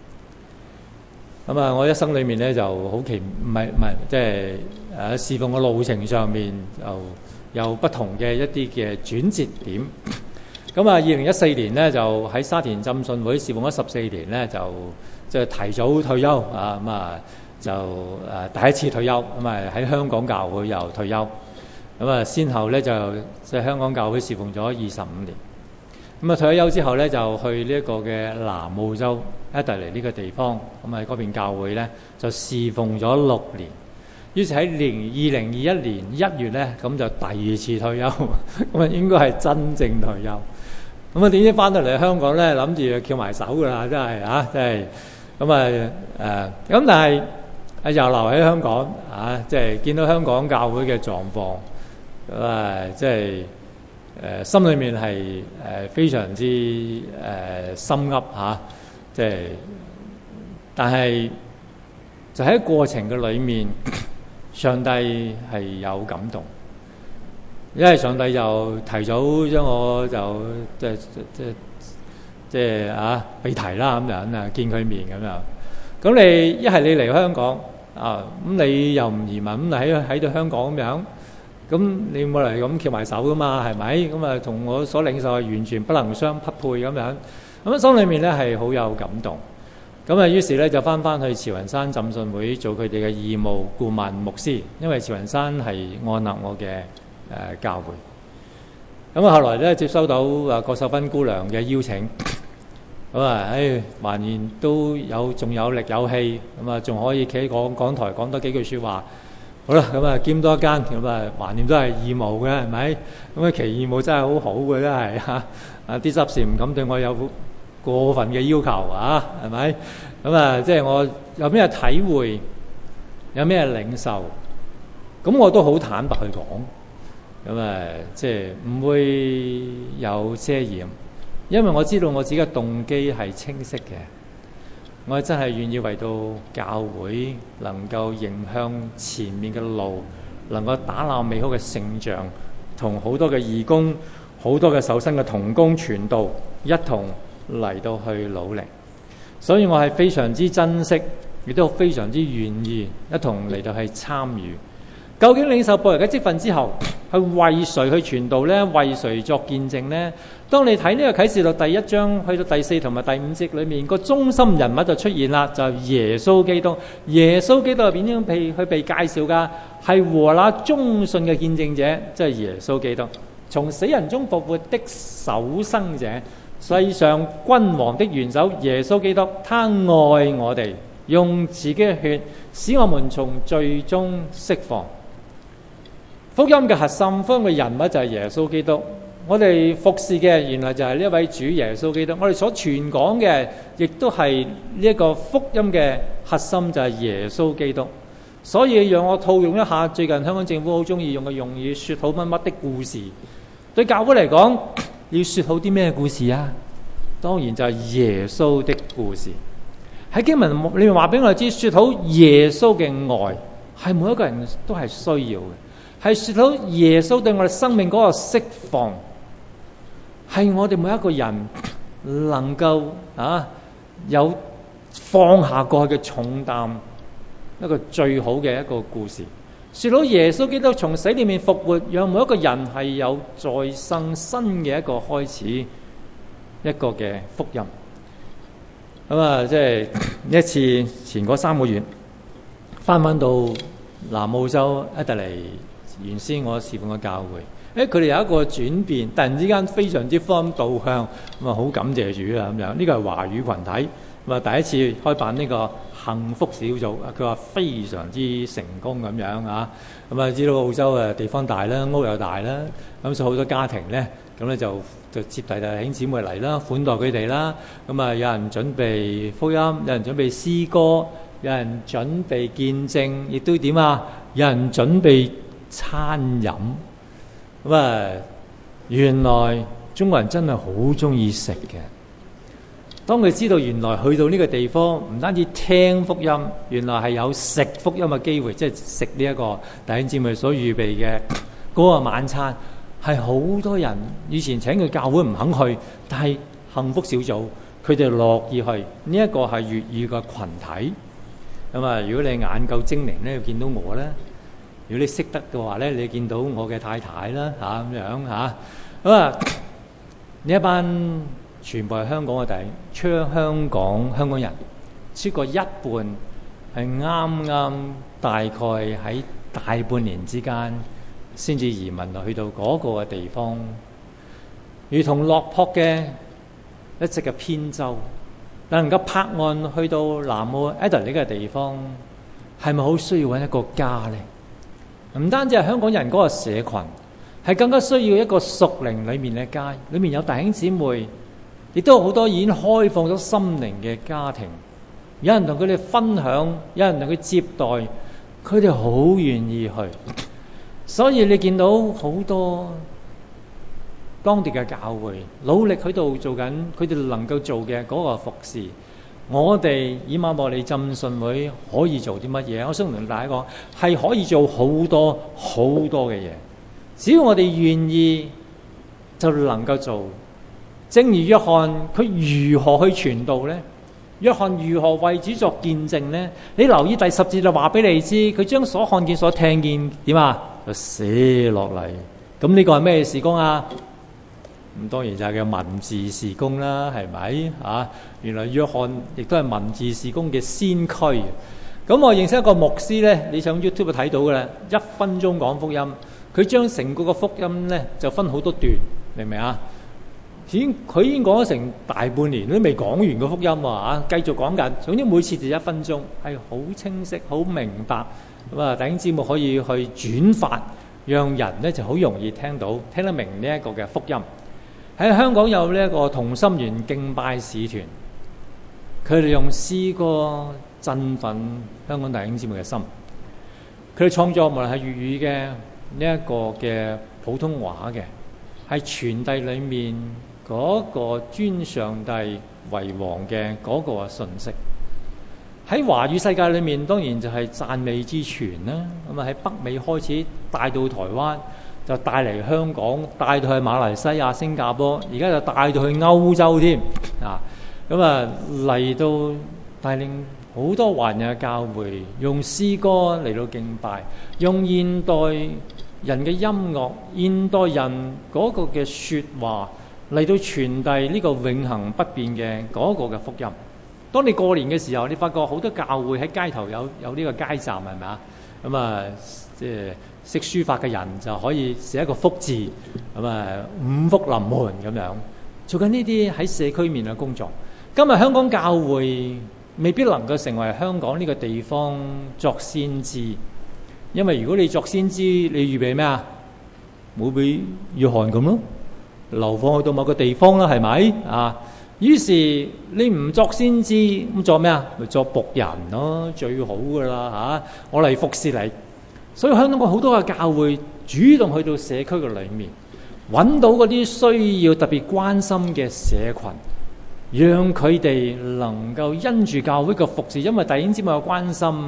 咁啊，我一生裏面咧就好奇，唔係唔係，即係誒侍奉嘅路程上面就有不同嘅一啲嘅轉折點。咁啊，二零一四年咧就喺沙田浸信會侍奉咗十四年咧，就即係提早退休啊。咁啊就誒第一次退休，咁啊喺香港教會又退休。咁啊先後咧就即係香港教會侍奉咗二十五年。咁啊退咗休之後咧，就去呢一個嘅南澳洲一帶嚟呢個地方，咁喺嗰邊教會咧就侍奉咗六年。於是喺零二零二一年一月咧，咁就第二次退休，咁啊應該係真正退休。咁啊點知翻到嚟香港咧，諗住翹埋手噶啦，真係啊，真係咁啊誒咁，但係啊又留喺香港啊，即係見到香港教會嘅狀況，咁啊即係。誒、呃、心裏面係誒、呃、非常之誒、呃、心噏嚇，即係，但係就喺過程嘅裏面，上帝係有感動，因為上帝就提早將我就即係即係即係啊被提啦咁樣啊，見佢面咁樣。咁你一係你嚟香港啊，咁你又唔移民，咁你喺喺度香港咁樣。咁你冇嚟咁翹埋手噶嘛，係咪？咁啊，同我所領受係完全不能相匹配咁樣。咁心裏面咧係好有感動。咁啊，於是咧就翻翻去慈雲山浸信會做佢哋嘅義務顧問牧師，因為慈雲山係按立我嘅誒、呃、教會。咁啊，後來咧接收到啊郭秀芬姑娘嘅邀請，咁啊，唉，還然都有仲有力有氣，咁啊，仲可以企喺講講台講多幾句説話。好啦，咁啊兼多一間，咁啊橫掂都係義務嘅，係咪？咁啊其義務真係好好嘅，真係嚇。啊啲執事唔敢對我有過分嘅要求啊，係咪？咁啊即係我有咩體會，有咩領受，咁我都好坦白去講。咁啊即係唔會有遮掩，因為我知道我自己嘅動機係清晰嘅。我真係願意為到教會能夠迎向前面嘅路，能夠打爛美好嘅聖像，同好多嘅義工、好多嘅受薪嘅同工傳道，一同嚟到去努力。所以我係非常之珍惜，亦都非常之願意一同嚟到去參與。究竟領受僕人嘅職分之後，去為誰去傳道呢？為誰作見證呢？當你睇呢個啟示錄第一章去到第四同埋第五節裏面，個中心人物就出現啦，就係耶穌基督。耶穌基督係點樣被去被介紹噶？係和那忠信嘅見證者，即係耶穌基督，從死人中復活的首生者，世上君王的元首耶穌基督，他愛我哋，用自己嘅血使我們從罪中釋放。福音嘅核心，福音嘅人物就係耶穌基督。我哋服侍嘅原來就係呢一位主耶穌基督。我哋所傳講嘅，亦都係呢一個福音嘅核心就係耶穌基督。所以讓我套用一下最近香港政府好中意用嘅用語，說好乜乜的故事。對教會嚟講，要說好啲咩故事啊？當然就係耶穌的故事。喺經文裏面話俾我哋知，說好耶穌嘅愛係每一個人都係需要嘅。 係説到耶穌對我哋生命嗰個釋放，係我哋每一個人能夠啊有放下過去嘅重擔，一個最好嘅一個故事。説到耶穌基督從死裏面復活，讓每一個人係有再生新嘅一個開始，一個嘅福音。咁啊，即係一次前嗰三個月翻返到南澳洲一達尼，原先我侍奉嘅教會，誒佢哋有一個轉變，突然之間非常之方導向，咁啊好感謝主啊咁樣。呢個係華語群體，咁啊第一次開辦呢個幸福小組，佢話非常之成功咁樣啊。咁啊知道澳洲誒地方大啦，屋又大啦，咁所以好多家庭咧，咁咧就就接弟弟兄姊妹嚟啦，款待佢哋啦。咁啊有人準備福音，有人準備詩歌，有人準備見證，亦都點啊？有人準備餐飲。咁啊，原來中國人真係好中意食嘅。當佢知道原來去到呢個地方，唔單止聽福音，原來係有食福音嘅機會，即係食呢一個弟兄姊妹所預備嘅嗰個晚餐，係好多人以前請佢教會唔肯去，但係幸福小組佢哋樂意去。呢一個係粵語嘅群體。咁啊，如果你眼夠精靈咧，見到我咧；如果你識得嘅話咧，你見到我嘅太太啦嚇咁樣嚇。咁啊，呢一班全部係香港嘅弟兄，超香港香港人，超過一半係啱啱大概喺大半年之間先至移民去到嗰個嘅地方，如同落魄嘅一隻嘅扁舟，能夠泊岸去到南澳 Adelaide 呢個地方，係咪好需要揾一個家呢？唔單止係香港人嗰個社群，係更加需要一個屬靈裏面嘅家，裏面有弟兄姊妹。亦都有好多已經開放咗心靈嘅家庭，有人同佢哋分享，有人同佢接待，佢哋好願意去。所以你見到好多當地嘅教會努力喺度做緊佢哋能夠做嘅嗰個服侍。我哋以馬內利浸信會可以做啲乜嘢？我想同大家講，係可以做好多好多嘅嘢，只要我哋願意，就能夠做。正如約翰佢如何去傳道呢？約翰如何為主作見證呢？你留意第十節就話俾你知，佢將所看見所聽見點啊就寫落嚟。咁呢個係咩事工啊？咁當然就係叫文字事工啦，係咪啊？原來約翰亦都係文字事工嘅先驅。咁我認識一個牧師呢，你上 YouTube 睇到嘅啦，一分鐘講福音，佢將成個個福音呢就分好多段，明唔明啊？已經佢已經講咗成大半年都未講完個福音啊！繼續講緊，總之每次就一分鐘，係好清晰、好明白。咁啊，弟兄姊妹可以去轉發，讓人咧就好容易聽到、聽得明呢一個嘅福音。喺香港有呢一個同心圓敬拜使團，佢哋用詩歌振奮香港弟兄姊妹嘅心。佢哋創作無論係粵語嘅呢一個嘅普通話嘅，係傳遞裡面嗰個尊上帝為王嘅嗰個信息。喺華語世界裏面，當然就係讚美之泉啦。咁啊喺北美開始帶到台灣，就帶嚟香港，帶到去馬來西亞、新加坡，而家就帶到去歐洲添啊！咁啊嚟到帶領好多華人嘅教會，用詩歌嚟到敬拜，用現代人嘅音樂、現代人嗰個嘅説話嚟到傳遞呢個永恆不變嘅嗰個嘅福音。當你過年嘅時候，你發覺好多教會喺街頭有有呢個街站，係咪啊？咁啊，即係識書法嘅人就可以寫一個福字，咁啊五福臨門咁樣做緊呢啲喺社區面嘅工作。今日香港教會未必能夠成為香港呢個地方作先知，因為如果你作先知，你預備咩啊？冇俾約翰咁咯，流放去到某個地方啦，係咪啊？於是你唔作先知，咁作咩啊？咪作僕人咯，最好噶啦嚇！我嚟服侍你。所以香港好多嘅教會主動去到社區嘅裏面，揾到嗰啲需要特別關心嘅社群，讓佢哋能夠因住教會嘅服侍，因為弟兄姊妹嘅關心，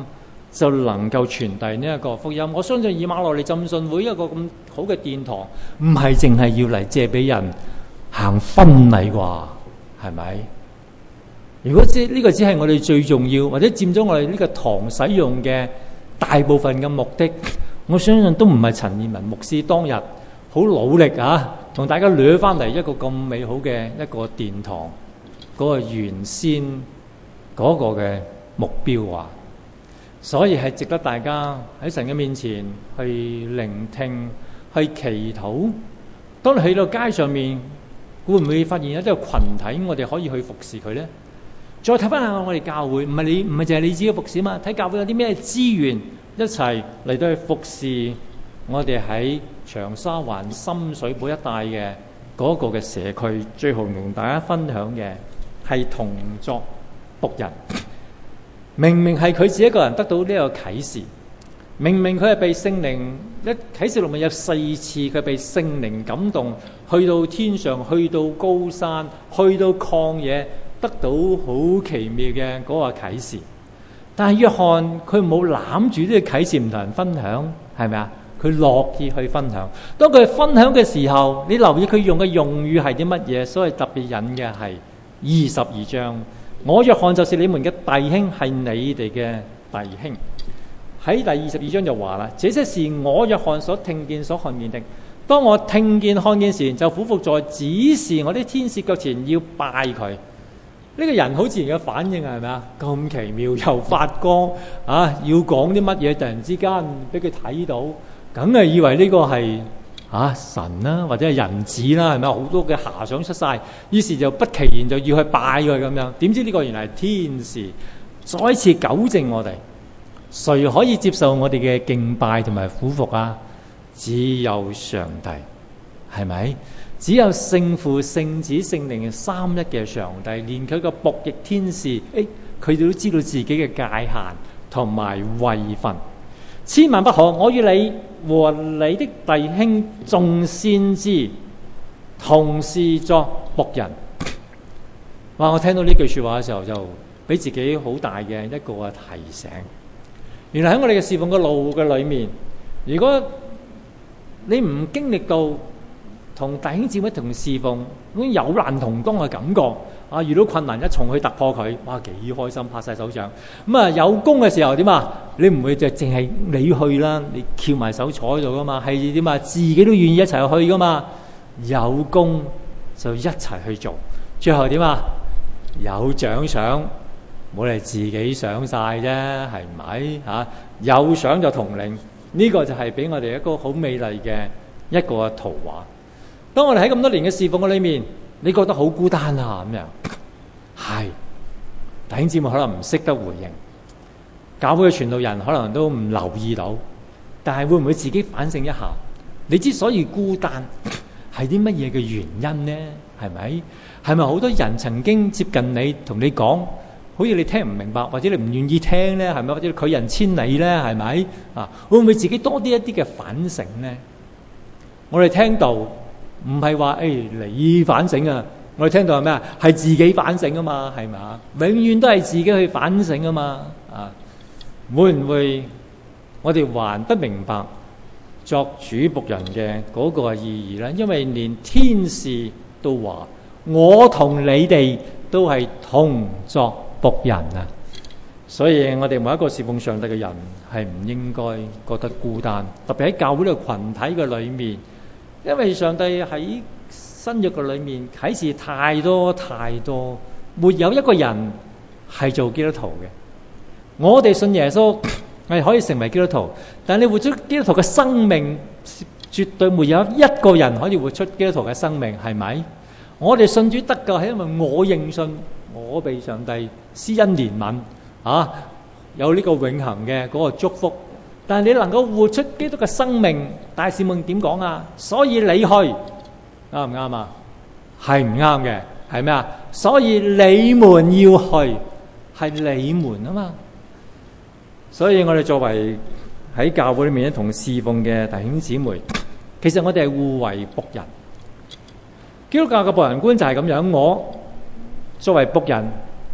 就能夠傳遞呢一個福音。我相信以馬內利浸信會一個咁好嘅殿堂，唔係淨係要嚟借俾人行婚禮啩，係咪？如果即呢個只係我哋最重要，或者佔咗我哋呢個堂使用嘅大部分嘅目的，我相信都唔係陳彥文牧師當日好努力啊，同大家掠翻嚟一個咁美好嘅一個殿堂嗰個原先嗰個嘅目標啊。所以係值得大家喺神嘅面前去聆聽、去祈禱。當你去到街上面，會唔會發現有啲個群體，我哋可以去服侍佢呢？再睇翻下我哋教會，唔係你唔係淨係你自己服侍嘛？睇教會有啲咩資源，一齊嚟到去服侍我哋喺長沙灣深水埗一帶嘅嗰個嘅社區。最後同大家分享嘅係同作僕人。明明係佢自己一個人得到呢個啟示，明明佢係被聖靈一啟示錄咪有四次，佢被聖靈感動，去到天上，去到高山，去到曠野，得到好奇妙嘅嗰個啟示。但係約翰佢冇攬住呢個啟示唔同人分享，係咪啊？佢樂意去分享。當佢分享嘅時候，你留意佢用嘅用語係啲乜嘢？所以特別引嘅係二十二章。我約翰就是你們嘅弟兄，係你哋嘅弟兄。喺第二十二章就話啦，這些是我約翰所聽見所看見的。當我聽見看見時，就俯伏在指示我啲天使腳前要拜佢。呢、這個人好自然嘅反應係咪啊？咁奇妙又發光啊！要講啲乜嘢，突然之間俾佢睇到，梗係以為呢個係啊神啦、啊，或者係人子啦，係咪？好多嘅遐想出晒，於是就不其然就要去拜佢咁樣。點知呢個原來係天使，再次糾正我哋。誰可以接受我哋嘅敬拜同埋俯伏啊？只有上帝，係咪？只有聖父、聖子、聖靈嘅三一嘅上帝，連佢個僕役天使，誒，佢哋都知道自己嘅界限同埋位份。千萬不可，我與你和你的弟兄眾先知同是作僕人。哇！我聽到呢句說話嘅時候，就俾自己好大嘅一個提醒。原來喺我哋嘅侍奉嘅路嘅裏面，如果你唔經歷到同弟兄姊妹同侍奉咁有難同當嘅感覺，啊，遇到困難一重去突破佢，哇，幾開心，拍晒手掌。咁啊，有功嘅時候點啊？你唔會就淨係你去啦，你翹埋手坐喺度噶嘛？係點啊？自己都願意一齊去噶嘛？有功就一齊去做，最後點啊？有獎賞。冇嚟自己想晒啫，係咪嚇？有想就同領，呢、這個就係俾我哋一個好美麗嘅一個圖畫。當我哋喺咁多年嘅侍奉嘅裏面，你覺得好孤單啊咁樣，係弟兄姊妹可能唔識得回應，教會嘅傳道人可能都唔留意到，但係會唔會自己反省一下？你之所以孤單，係啲乜嘢嘅原因呢？係咪？係咪好多人曾經接近你，同你講？好似你聽唔明白，或者你唔願意聽咧，係咪？或者拒人千里咧，係咪？啊，會唔會自己多啲一啲嘅反省咧？我哋聽到唔係話誒你反省啊，我哋聽到係咩啊？係自己反省啊嘛，係嘛？永遠都係自己去反省啊嘛。啊，會唔會我哋還不明白作主僕人嘅嗰個意義咧？因為連天使都話，我同你哋都係同作僕人啊，所以我哋每一個侍奉上帝嘅人係唔應該覺得孤單，特別喺教會呢個群體嘅裏面，因為上帝喺新約嘅裏面啟示太多太多，沒有一個人係做基督徒嘅。我哋信耶穌係可以成為基督徒，但係你活出基督徒嘅生命，絕對沒有一個人可以活出基督徒嘅生命，係咪？我哋信主得救係因為我認信。我被上帝施恩憐憫啊，有呢個永恆嘅嗰個祝福。但係你能夠活出基督嘅生命，大使命點講啊？所以你去啱唔啱啊？係唔啱嘅，係咩啊？所以你們要去，係你們啊嘛。所以我哋作為喺教會裏面同侍奉嘅弟兄姊妹，其實我哋係互為僕人。基督教嘅僕人觀就係咁樣，我作為僕人，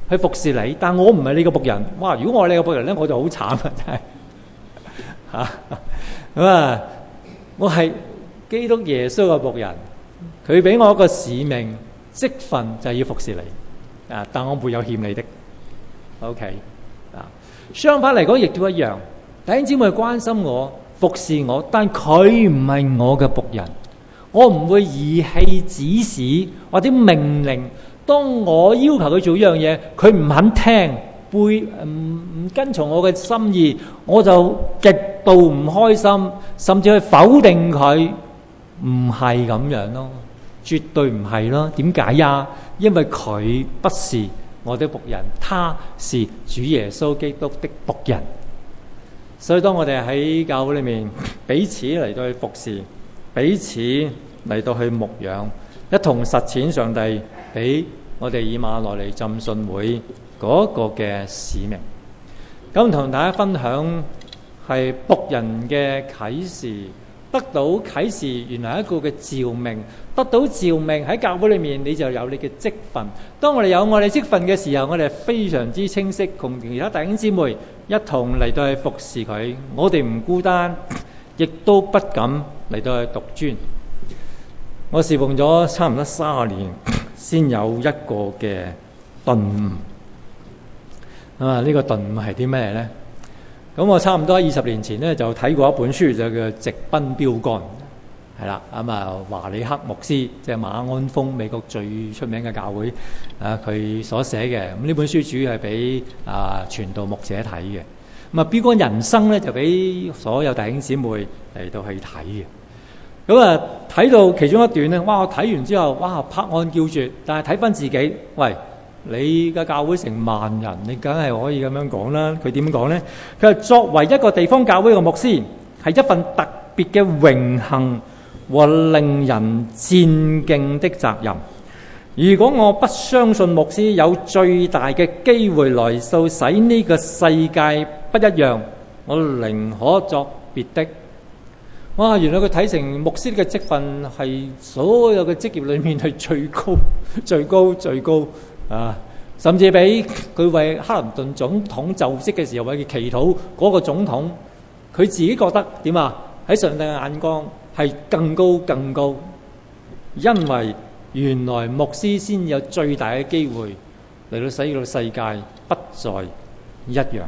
去服侍你，但我唔係你個僕人。哇！如果我係你個僕人咧，我就好慘啊！真係嚇咁啊！我係基督耶穌嘅僕人，佢俾我一個使命職分，就係要服侍你啊！但我沒有欠你的。OK 啊，相反嚟講亦都一樣。弟兄姊妹關心我、服侍我，但佢唔係我嘅僕人，我唔會兒戲指使或者命令。當我要求佢做一樣嘢，佢唔肯聽，背唔唔跟從我嘅心意，我就極度唔開心，甚至去否定佢。唔係咁樣咯，絕對唔係咯。點解呀？因為佢不是我的僕人，他是主耶穌基督的僕人。所以當我哋喺教會裏面彼此嚟到去服侍，彼此嚟到去牧養，一同實踐上帝俾我哋以馬內利浸信會嗰個嘅使命。咁同大家分享係僕人嘅啟示，得到啟示原來一個嘅召命，得到召命喺教會裏面你就有你嘅職分。當我哋有我哋職分嘅時候，我哋非常之清晰，同其他弟兄姊妹一同嚟到去服侍佢。我哋唔孤單，亦都不敢嚟到去獨尊。我侍奉咗差唔多三十年，先有一個嘅頓悟。啊，呢個頓悟係啲咩呢？咁我差唔多二十年前咧就睇過一本書，就叫《直奔標竿》，係啦。咁啊，華里克牧師即係馬鞍峰美國最出名嘅教會啊，佢所寫嘅。咁呢本書主要係俾啊傳道牧者睇嘅。咁啊，標竿人生咧就俾所有弟兄姊妹嚟到去睇嘅。咁啊，睇到其中一段咧，哇！我睇完之後，哇！拍案叫絕。但係睇翻自己，喂！你嘅教會成萬人，你梗係可以咁樣講啦。佢點講呢？佢話作為一個地方教會嘅牧師，係一份特別嘅榮幸和令人戰兢的責任。如果我不相信牧師有最大嘅機會來到使呢個世界不一樣，我寧可作別的。哇！原來佢睇成牧師嘅職分係所有嘅職業裏面係最高、最高、最高啊！甚至比佢為克林頓總統就職嘅時候為佢祈禱嗰個總統，佢自己覺得點啊？喺上帝嘅眼光係更高、更高，因為原來牧師先有最大嘅機會嚟到使到世界不再一樣。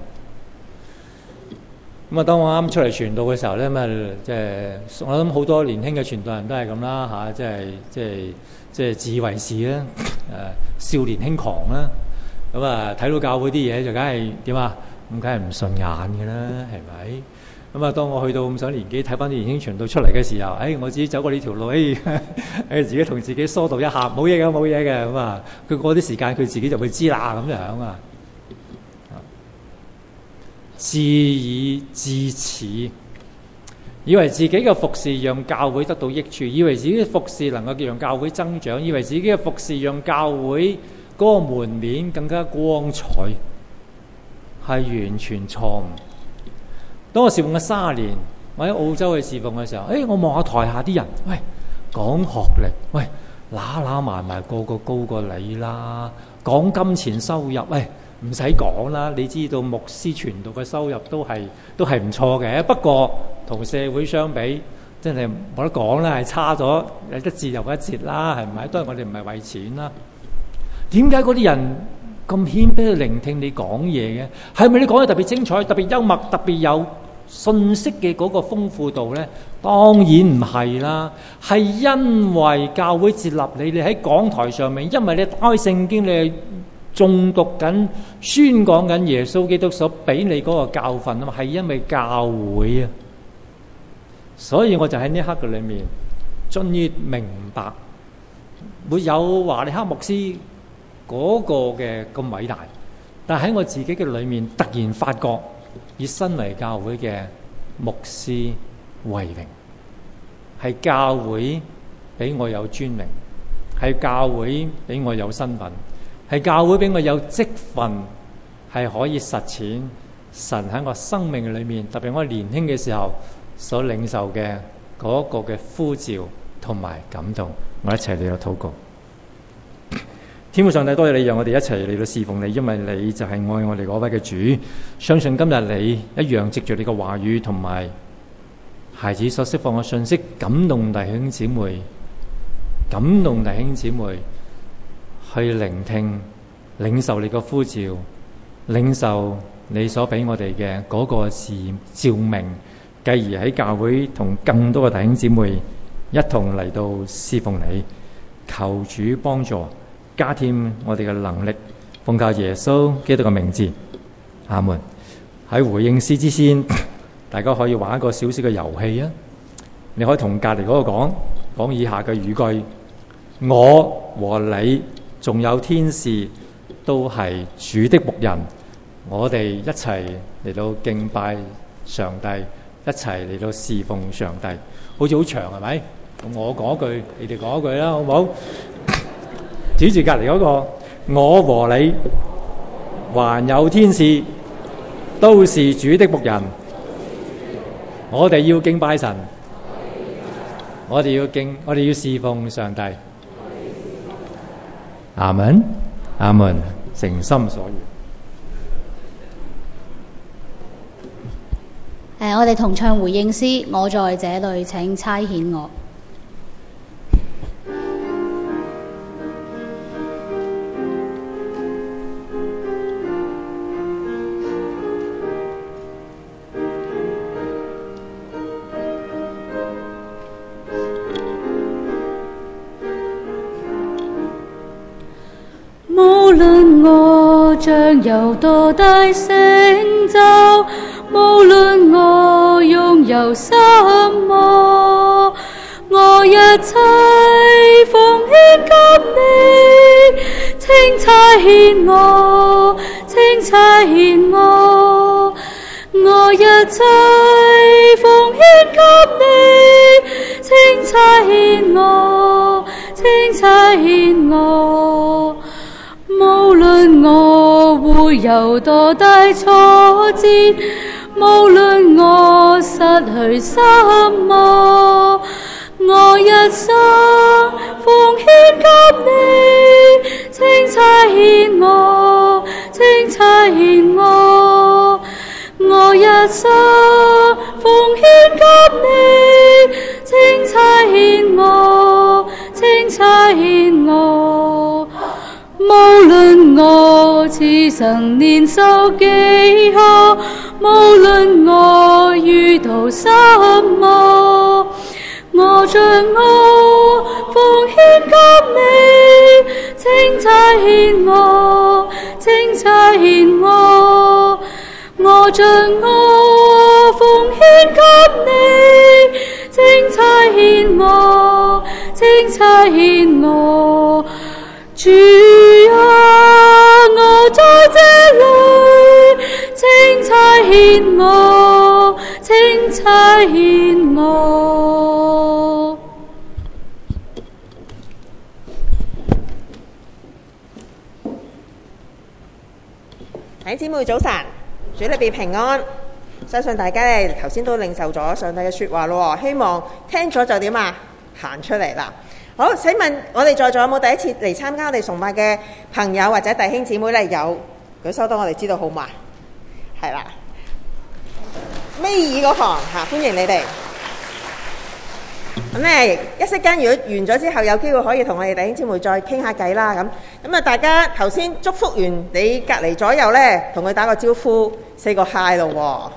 咁啊！當我啱出嚟傳道嘅時候咧，咁啊，即係我諗好多年輕嘅傳道人都係咁啦嚇，即係即係即係自以為是啦，誒少年輕狂啦，咁啊睇到教會啲嘢就梗係點啊？咁梗係唔順眼嘅啦，係咪？咁啊，當我去到咁上年紀睇翻啲年輕傳道出嚟嘅時候，誒、哎、我自己走過呢條路，誒、哎、自己同自己疏導一下，冇嘢嘅，冇嘢嘅，咁啊，佢過啲時間佢自己就會知啦，咁樣啊。自以自恃，以為自己嘅服侍讓教會得到益處，以為自己嘅服侍能夠讓教會增長，以為自己嘅服侍讓教會嗰個門面更加光彩，係完全錯誤。當我侍奉咗三十年，我喺澳洲去侍奉嘅時候，誒、哎，我望下台下啲人，喂，講學歷，喂，揦揦埋埋個個高過你啦，講金錢收入，喂。唔使講啦，你知道牧師傳道嘅收入都係都係唔錯嘅，不過同社會相比，真係冇得講啦，係差咗一截又一截啦，係咪？當然我哋唔係為錢啦。點解嗰啲人咁謙卑去聆聽你講嘢嘅？係咪你講嘢特別精彩、特別幽默、特別有信息嘅嗰個豐富度呢？當然唔係啦，係因為教會接納你，你喺講台上面，因為你打開聖經，你誦讀緊、宣講緊耶穌基督所俾你嗰個教訓啊嘛，係因為教會啊，所以我就喺呢一刻嘅裏面，終於明白，沒有華利克牧師嗰個嘅咁偉大，但喺我自己嘅裏面，突然發覺，以身為教會嘅牧師為榮，係教會俾我有尊名，係教會俾我有身份。係教會俾我有職分，係可以實踐神喺我生命裏面，特別我年輕嘅時候所領受嘅嗰個嘅呼召同埋感動。我一齊嚟到禱告。 天父上帝，多謝你讓我哋一齊嚟到侍奉你，因為你就係愛我哋嗰位嘅主。相信今日你一樣藉住你嘅話語同埋孩子所釋放嘅信息，感動弟兄姊妹，感動弟兄姊妹去聆聽、領受你嘅呼召，領受你所俾我哋嘅嗰個是照明，繼而喺教會同更多嘅弟兄姊妹一同嚟到侍奉你。求主幫助，加添我哋嘅能力，奉靠耶穌基督嘅名字，阿門。喺回應詩之先，大家可以玩一個小小嘅遊戲啊！你可以同隔離嗰個講講以下嘅語句：我和你仲有天使都係主的僕人，我哋一齊嚟到敬拜上帝，一齊嚟到侍奉上帝。好似好長係咪？咁我講一句，你哋講一句啦，好唔好？指住隔離嗰個，我和你還有天使都是主的僕人，我哋要敬拜神，我哋要敬，我哋要侍奉上帝。阿門，阿門，誠心所願。 誒，我哋同唱回應詩，我在這裏，請差遣我。 無論我將有多大成就，無論我擁有什麼，我一切奉獻給你，請差遣我，請差遣我，我一切奉獻給你，請差遣我，請差遣我。無論我會有多大挫折，無論我失去什麼，我一生奉獻給你，請差遣我，請差遣我，我一生奉獻給你，請差遣我，請差遣我。無論我此生年受幾何，無論我遇到什麼，我將我奉獻給你，請差遣我，請差遣我，我將我奉獻給你，請差遣我，請差遣我。主啊，我在這裏，請差遣我，請差遣我。 弟兄姊妹早晨，主裏邊平安。相信大家咧頭先都領受咗上帝嘅説話咯，希望聽咗就點啊，行出嚟啦。好，請問我哋在座有冇第一次嚟參加我哋崇拜嘅朋友或者弟兄姊妹咧？有舉手，等我哋知道好嘛？係啦，尾二嗰行嚇，歡迎你哋。咁咧一息間，如果完咗之後，有機會可以同我哋弟兄姊妹再傾下偈啦。咁咁啊，大家頭先祝福完你隔離左右咧，同佢打個招呼，say個 hi 咯喎。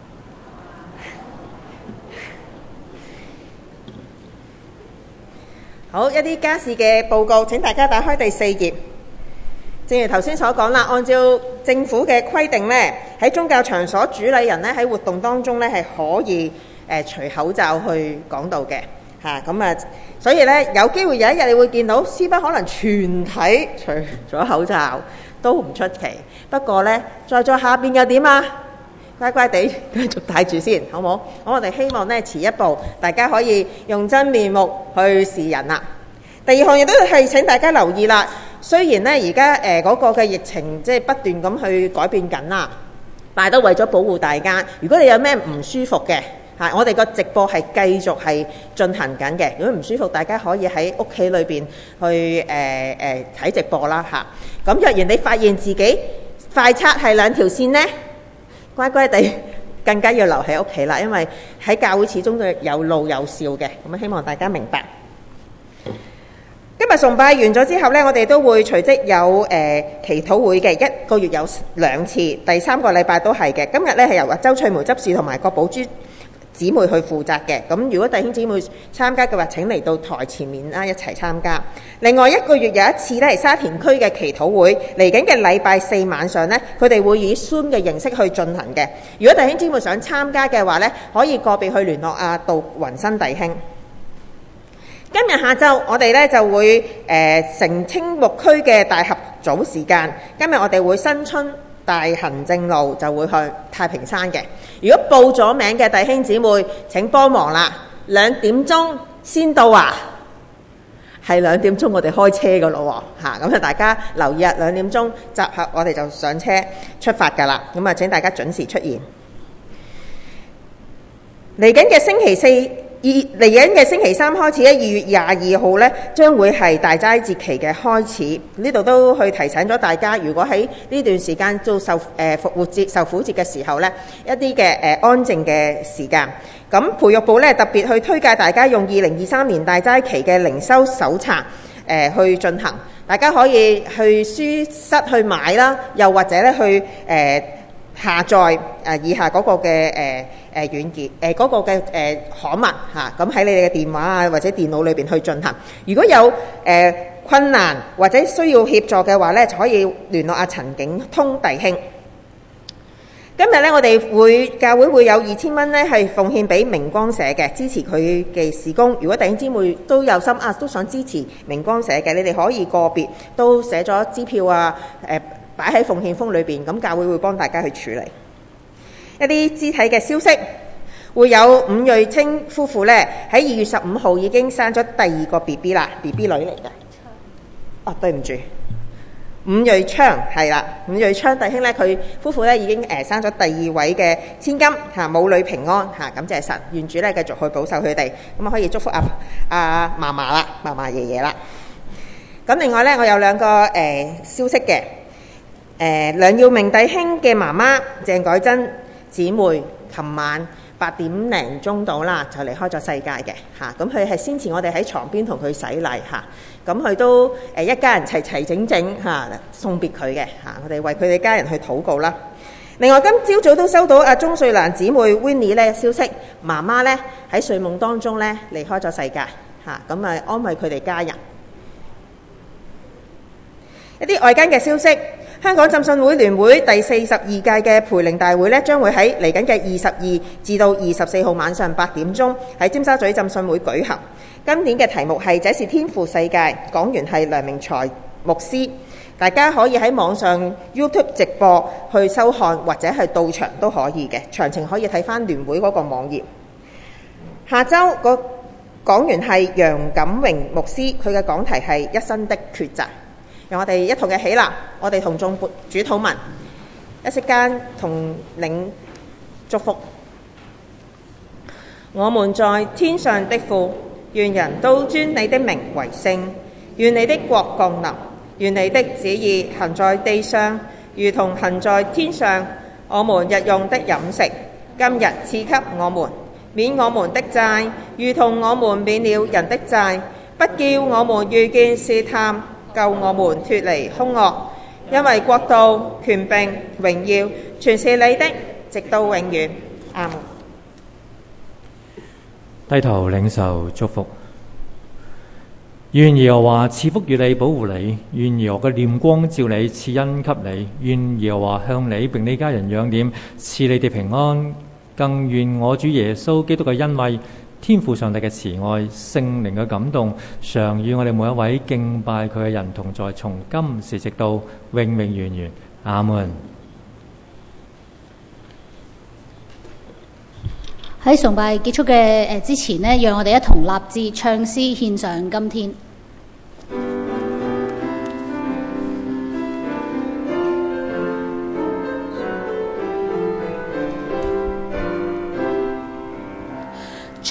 好，一啲家事嘅報告，請大家打開第四頁。正如頭先所講啦，按照政府嘅規定呢，喺宗教場所主禮人呢，喺活動當中呢係可以誒除、呃、口罩去講道嘅嚇。咁啊，所以呢，有機會有一日你會見到詩班可能全體除咗口罩都唔出奇。不過呢，在座下邊又點啊？乖乖地繼續戴住先，好唔好？咁我哋希望呢，遲一步，大家可以用真面目去示人啦。第二項亦都係請大家留意啦。雖然呢，而家誒嗰個嘅疫情即係不斷咁去改變緊啦，但係都為咗保護大家。如果你有咩唔舒服嘅嚇、我哋個直播係繼續係進行緊嘅。如果唔舒服，大家可以喺屋企裏邊去誒誒睇直播啦嚇。咁、若然你發現自己快測係兩條線呢，乖乖地更加要留喺屋企啦，因為喺教會始終都有怒有笑嘅。咁希望大家明白。今日崇拜完咗之後呢，我哋都會隨即有誒、呃、祈禱會嘅，一個月有兩次，第三個禮拜都係嘅。今日呢係由周翠梅執事同埋郭寶珠姊妹去負責嘅。咁如果弟兄姊妹參加嘅話，請嚟到台前面啦，一齊參加。另外一個月有一次呢係沙田區嘅祈禱會，嚟緊嘅禮拜四晚上呢，佢哋會以 Zoom 嘅形式去進行嘅。如果弟兄姊妹想參加嘅話呢，可以個別去聯絡阿杜雲新弟兄。今日下晝我哋咧就會誒、呃、城青牧區嘅大合組時間。今日我哋會新春大行正路就會去太平山嘅。如果報咗名嘅弟兄姊妹請幫忙啦，兩點鐘先到啊，係兩點鐘我哋開車噶咯喎嚇，咁啊大家留意啊，兩點鐘集合我哋就上車出發噶啦，咁啊請大家準時出現。嚟緊嘅星期四。二嚟緊嘅星期三開始咧，二月廿二號咧將會係大齋節期嘅開始。呢度都去提醒咗大家，如果喺呢段時間做受誒、呃、復活節、受苦節嘅時候咧，一啲嘅誒安靜嘅時間。咁培育部咧特別去推介大家用二零二三年大齋期嘅靈修手冊誒、呃、去進行，大家可以去書室去買啦，又或者咧去誒、呃、下載誒、呃、以下嗰個嘅誒。呃誒軟件誒嗰個嘅誒刊物嚇，咁喺你哋嘅電話啊或者電腦裏邊去進行。如果有誒、呃、困難或者需要協助嘅話咧，就可以聯絡阿陳景通弟兄。今日咧，我哋會教會會有二千蚊咧，係奉獻俾明光社嘅，支持佢嘅事工。如果弟兄姊妹都有心啊，都想支持明光社嘅，你哋可以個別都寫咗支票啊，誒擺喺奉獻封裏邊，咁教會會幫大家去處理。一啲肢體嘅消息，會有伍瑞清夫婦咧喺二月十五號已經生咗第二個 B B 啦 ，B B 女嚟嘅。哦，對唔住，伍瑞昌係啦，伍瑞昌弟兄咧，佢夫婦咧已經誒生咗第二位嘅千金嚇，母女平安嚇，感謝神，願主咧繼續去保守佢哋，咁啊可以祝福阿阿嫲嫲啦，嫲嫲爺爺啦。咁另外咧，我有兩個誒、呃、消息嘅，誒、呃、梁耀明弟兄嘅媽媽鄭改珍姊妹，琴晚八點零鐘到啦，就離開咗世界嘅嚇。咁佢係先前我哋喺床邊同佢洗禮嚇，咁、啊、佢都誒、呃、一家人齊齊整整嚇、啊、送別佢嘅嚇。我哋為佢哋家人去禱告啦。另外今朝早都收到阿鐘瑞蘭姊妹 Winnie 咧消息，媽媽咧喺睡夢當中咧離開咗世界嚇，咁啊安慰佢哋家人。一啲外間嘅消息。香港浸信會聯會第四十二屆嘅培靈大會咧，將會喺嚟緊嘅二十二至到二十四號晚上八點鐘喺尖沙咀浸信會舉行。今年嘅題目係這是天父世界，講員係梁明才牧師。大家可以喺網上 YouTube 直播去收看，或者係到場都可以嘅。詳情可以睇返聯會嗰個網頁。下週個講員係楊錦榮牧師，佢嘅講題係一生的抉擇。讓我哋一同嘅起立，我哋同眾主禱文，一息間同領祝福。我們在天上的父，願人都尊你的名為聖，願你的國降臨，願你的旨意行在地上，如同行在天上。我們日用的飲食，今日賜給我們，免我們的債，如同我們免了人的債，不叫我們遇見試探，救我們脫離兇惡，因為國度、權柄、榮耀，全是你的，直到永遠。阿們。 低頭領受祝福。願耶和華賜福與你，保護你；願耶和華嘅臉光照你，賜恩給你；願耶和華向你並你家人仰臉，賜你哋平安。更願我主耶穌基督嘅恩惠、天父上帝嘅慈愛、聖靈嘅感動，常與我哋每一位敬拜佢嘅人同在，從今時直到永永遠遠。阿門。 喺崇拜結束嘅誒之前呢，讓我哋一同立志唱詩獻上今天。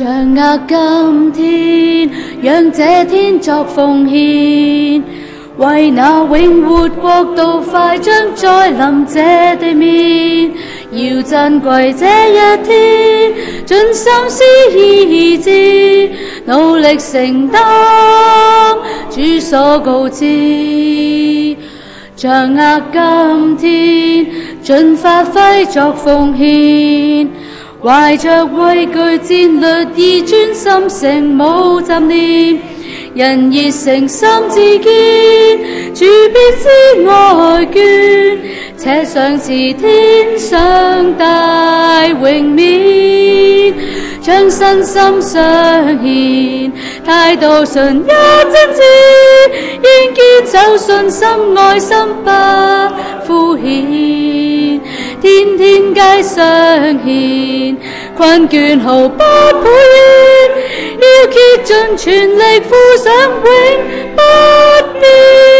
掌握今天，讓這天作奉獻，為那永活國度快將再臨這地面，要珍貴這一天，盡心思意志，努力承擔主所告知。掌握今天，盡發揮作奉獻，懷着畏懼戰略意專心誠無雜念，人熱誠心自堅，主必施愛眷，且上慈天上大榮冕，將身心相獻，態度純一真摯，應堅守信心愛心不敷衍，天天皆相獻，困倦毫不抱怨，要竭盡全力付上永不變。